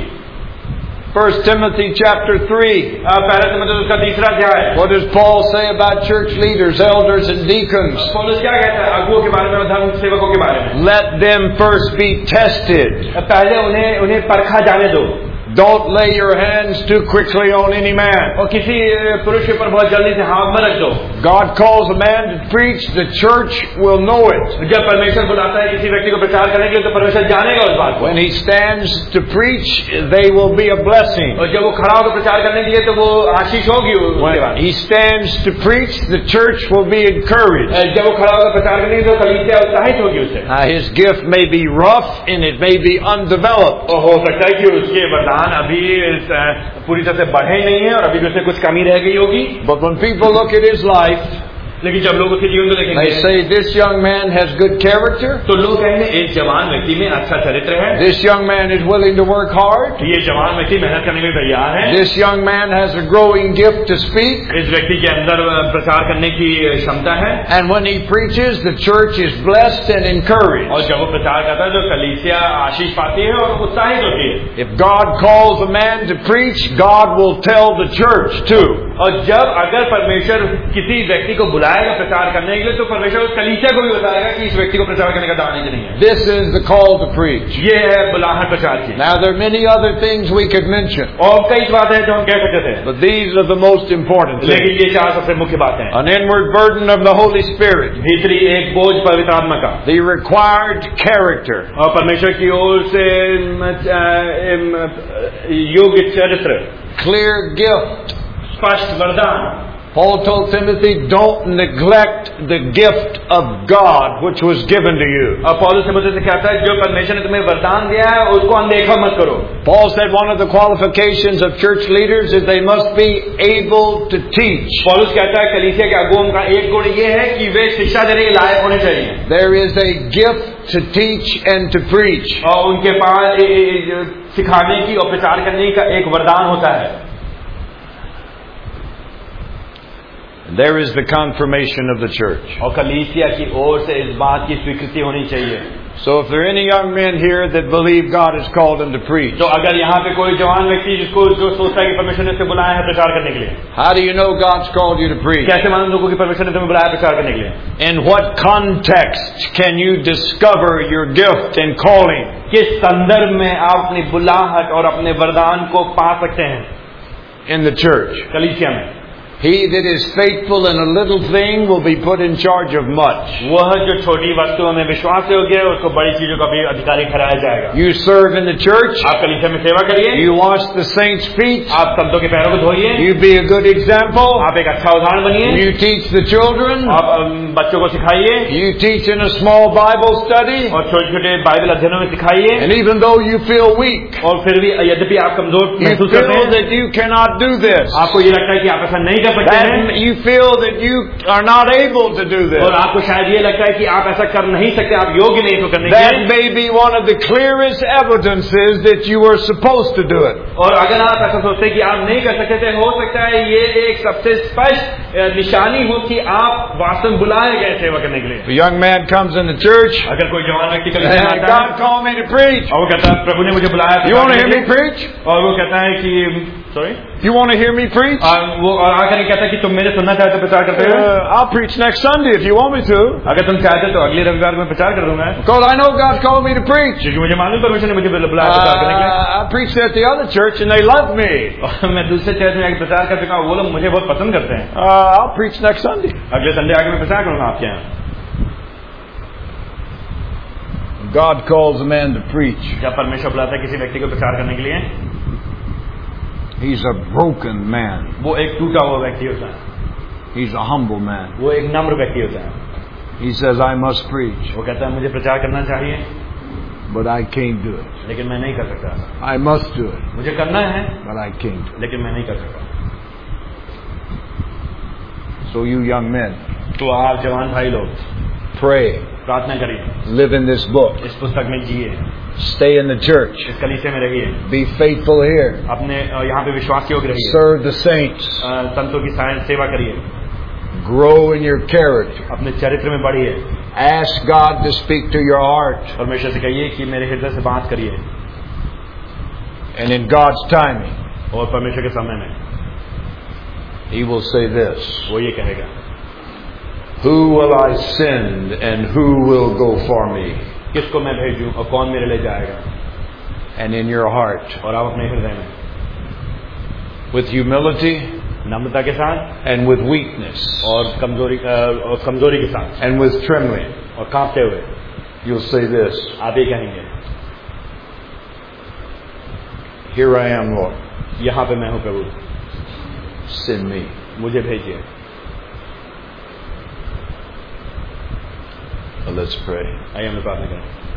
1 Timothy chapter 3. पहला तिमुथियुस का तीसरा अध्याय. What does Paul say about church leaders, elders and deacons? पौलुस क्या कहता है अगुओं के बारे में और धर्म सेवकों के बारे में? Let them first be tested. पहले उन्हें परखा जाने दो. Don't lay your hands too quickly on any man. और किसी पुरुष के ऊपर बहुत जल्दी से हाथ मत रख दो. God calls a man to preach, the church will know it. जब परमेश्वर बुलाता है किसी व्यक्ति को प्रचार करने के लिए तो परमेश्वर जानेगा उस बात को. When he stands to preach, they will be a blessing. और जब वो खड़ा होकर प्रचार करने के लिए तो वो आशीष होगी उसके बाद. When he stands to preach, the church will be encouraged. जब वो खड़ा होकर प्रचार करने के लिए तो कलीसिया उत्साहित होगी उससे. His gift may be rough and it may be undeveloped. और हो सकता है कि उसके वरदान अभी पूरी तरह से बढ़े नहीं है और अभी उसमें कुछ कमी रह गई होगी. But when people look at his life, लेकिन जब लोग उसके जीवन को देखेंगे, they say this young man has good character. तो लोग कहेंगे इस जवान व्यक्ति में अच्छा चरित्र है. This young man is willing to work hard. ये जवान व्यक्ति मेहनत करने के लिए तैयार है. This young man has a growing gift to speak. इस व्यक्ति के अंदर प्रचार करने की क्षमता है. And when he preaches, the church is blessed and encouraged. और जब वो प्रचार करता है तो कलीसिया आशीष पाती है और उत्साहित होती है. If God calls a man to preach, God will tell the church too. और जब अगर परमेश्वर किसी व्यक्ति को बुलाएगा प्रचार करने के लिए तो परमेश्वर उस कलीसिया को भी बताएगा कि इस व्यक्ति को प्रचार करने का दान है कि नहीं है. This is the call to preach. ये है बुलाहट प्रचार की. Now there are many other things we could mention. और कई बातें हैं जो हम कह सकते थे. But these are the most important things. लेकिन ये चार सबसे मुख्य बातें हैं. An inward burden of the Holy Spirit. भीतरी एक बोझ पवित्र आत्मा का. The required character. और परमेश्वर की ओर से योग्य चरित्र. Clear gift. स्पष्ट वरदान. Paul told Timothy, don't neglect the gift of God which was given to you. और पौलुस तिमुथियुस से कहता है जो परमेश्वर ने तुम्हें वरदान दिया है उसको अनदेखा मत करो. Paul said one of the qualifications of church leaders is they must be able to teach. पौलुस कहता है कलीसिया के अगुओं का एक गुण ये है कि वे शिक्षा देने के लायक होने चाहिए. There is a gift to teach and to preach. और उनके पास सिखाने की और प्रचार करने का एक वरदान होता है. There is the confirmation of the church. और कलीसिया की ओर से इस बात की स्वीकृति होनी चाहिए. So if there are any young men here that believe God has called them to preach, तो अगर यहाँ पे कोई जवान व्यक्ति जो सोचता है कि परमेश्वर ने उसे बुलाया है प्रचार करने के लिए, how do you know God's called you to preach? कैसे मालूम लोगों की परमेश्वर ने तुम्हें बुलाया प्रचार करने के लिए? In what context can you discover your gift and calling? किस संदर्भ में आप अपनी बुलाहट और अपने वरदान को पा सकते हैं? In the church. कलीसिया में. He that is faithful in a little thing will be put in charge of much. वह जो छोटी वस्तुओं में विश्वास योग्य है उसको बड़ी चीजों का भी अधिकारी ठहराया जाएगा. You serve in the church. आप कलीसिया में सेवा करिए. You wash the saints' feet. आप संतों के पैरों को धोइए. You be a good example. आप एक अच्छा उदाहरण बनिए. You teach the children. आप बच्चों को सिखाइए. You teach in a small Bible study. और छोटे छोटे बाइबल अध्ययनों में सिखाइए. And even though you feel weak, और फिर भी यद्यपि आप कमजोर you महसूस करते feel हैं, that you cannot do this. आपको ये लगता है कि आप ऐसा नहीं कर सकते हैं. You feel that you are not able to do this. और आपको शायद ये लगता है कि आप ऐसा कर नहीं सकते, आप योग्य नहीं हो करने के. That may be one of the clearest evidences that you were supposed to do it. और अगर आप ऐसा सोचते हैं कि आप नहीं कर सकते थे, हो सकता है ये एक सबसे स्पष्ट निशानी हो कि आप वास्तव में बुलाए गए सेवा करने के लिए. A young man comes in the church. अगर कोई जवान व्यक्ति कलीसिया में आता है, God called me to preach. और वो कहता है प्रभु ने मुझे बुलाया. You want to hear me preach? और वो कहता है कि sorry, you want to hear me preach? वो आकर कहता है कि तुम मेरे सुनना चाहते हो प्रचार करते हो. I'll preach next Sunday if you want me to. अगर तुम चाहते तो अगले रविवार में प्रचार कर दूंगा. Because I know God called me to preach. क्योंकि मुझे मालूम परमेश्वर ने मुझे बुलाया प्रचार करने के लिए. I preached at the other church and they love me. और मैं दूसरे चर्च में प्रचार कर चुका हूँ, वो लोग मुझे बहुत पसंद करते हैं. I'll preach next Sunday. अगले संडे आके मैं प्रचार करूंगा आपके यहाँ. God calls a man to preach. जब परमेश्वर बुलाता है किसी व्यक्ति को प्रचार करने के लिए, he's a broken man. वो एक टूटा हुआ व्यक्ति होता है. He's a humble man. वो एक नम्र व्यक्ति होता है. He says, I must preach. वो कहता है मुझे प्रचार करना चाहिए, but I can't do it. लेकिन मैं नहीं कर सकता. I must do it. मुझे करना है, but I can't do it. लेकिन मैं नहीं कर सकता. So you young men, तो आप जवान भाई लोग, pray. प्रार्थना करिए. Live in this book. इस पुस्तक में जिए. Stay in the church. इस कलीसिया में रहिए. Be faithful here. अपने यहाँ पे विश्वास योग्य रहिए. Serve the saints. संतों की सेवा करिए. Grow in your character. अपने चरित्र में बढ़िए. Ask God to speak to your heart. परमेश्वर से कहिए कि मेरे हृदय से बात करिए. And in God's timing, और परमेश्वर के समय में, He will say this. वो ये कहेगा, Who will I send and who will go for me? किसको मैं भेजूं और कौन मेरे लिए जाएगा? And in your heart, और आप अपने हृदय में, with humility, नम्रता के साथ, and with weakness, और कमजोरी के साथ, and with trembling, और कांपते हुए, you'll say this. आप ये कहेंगे, Here I am, Lord. यहाँ पे मैं हूँ प्रभु. Send me. मुझे भेजिए. Let's pray. आइए हम प्रार्थना करें.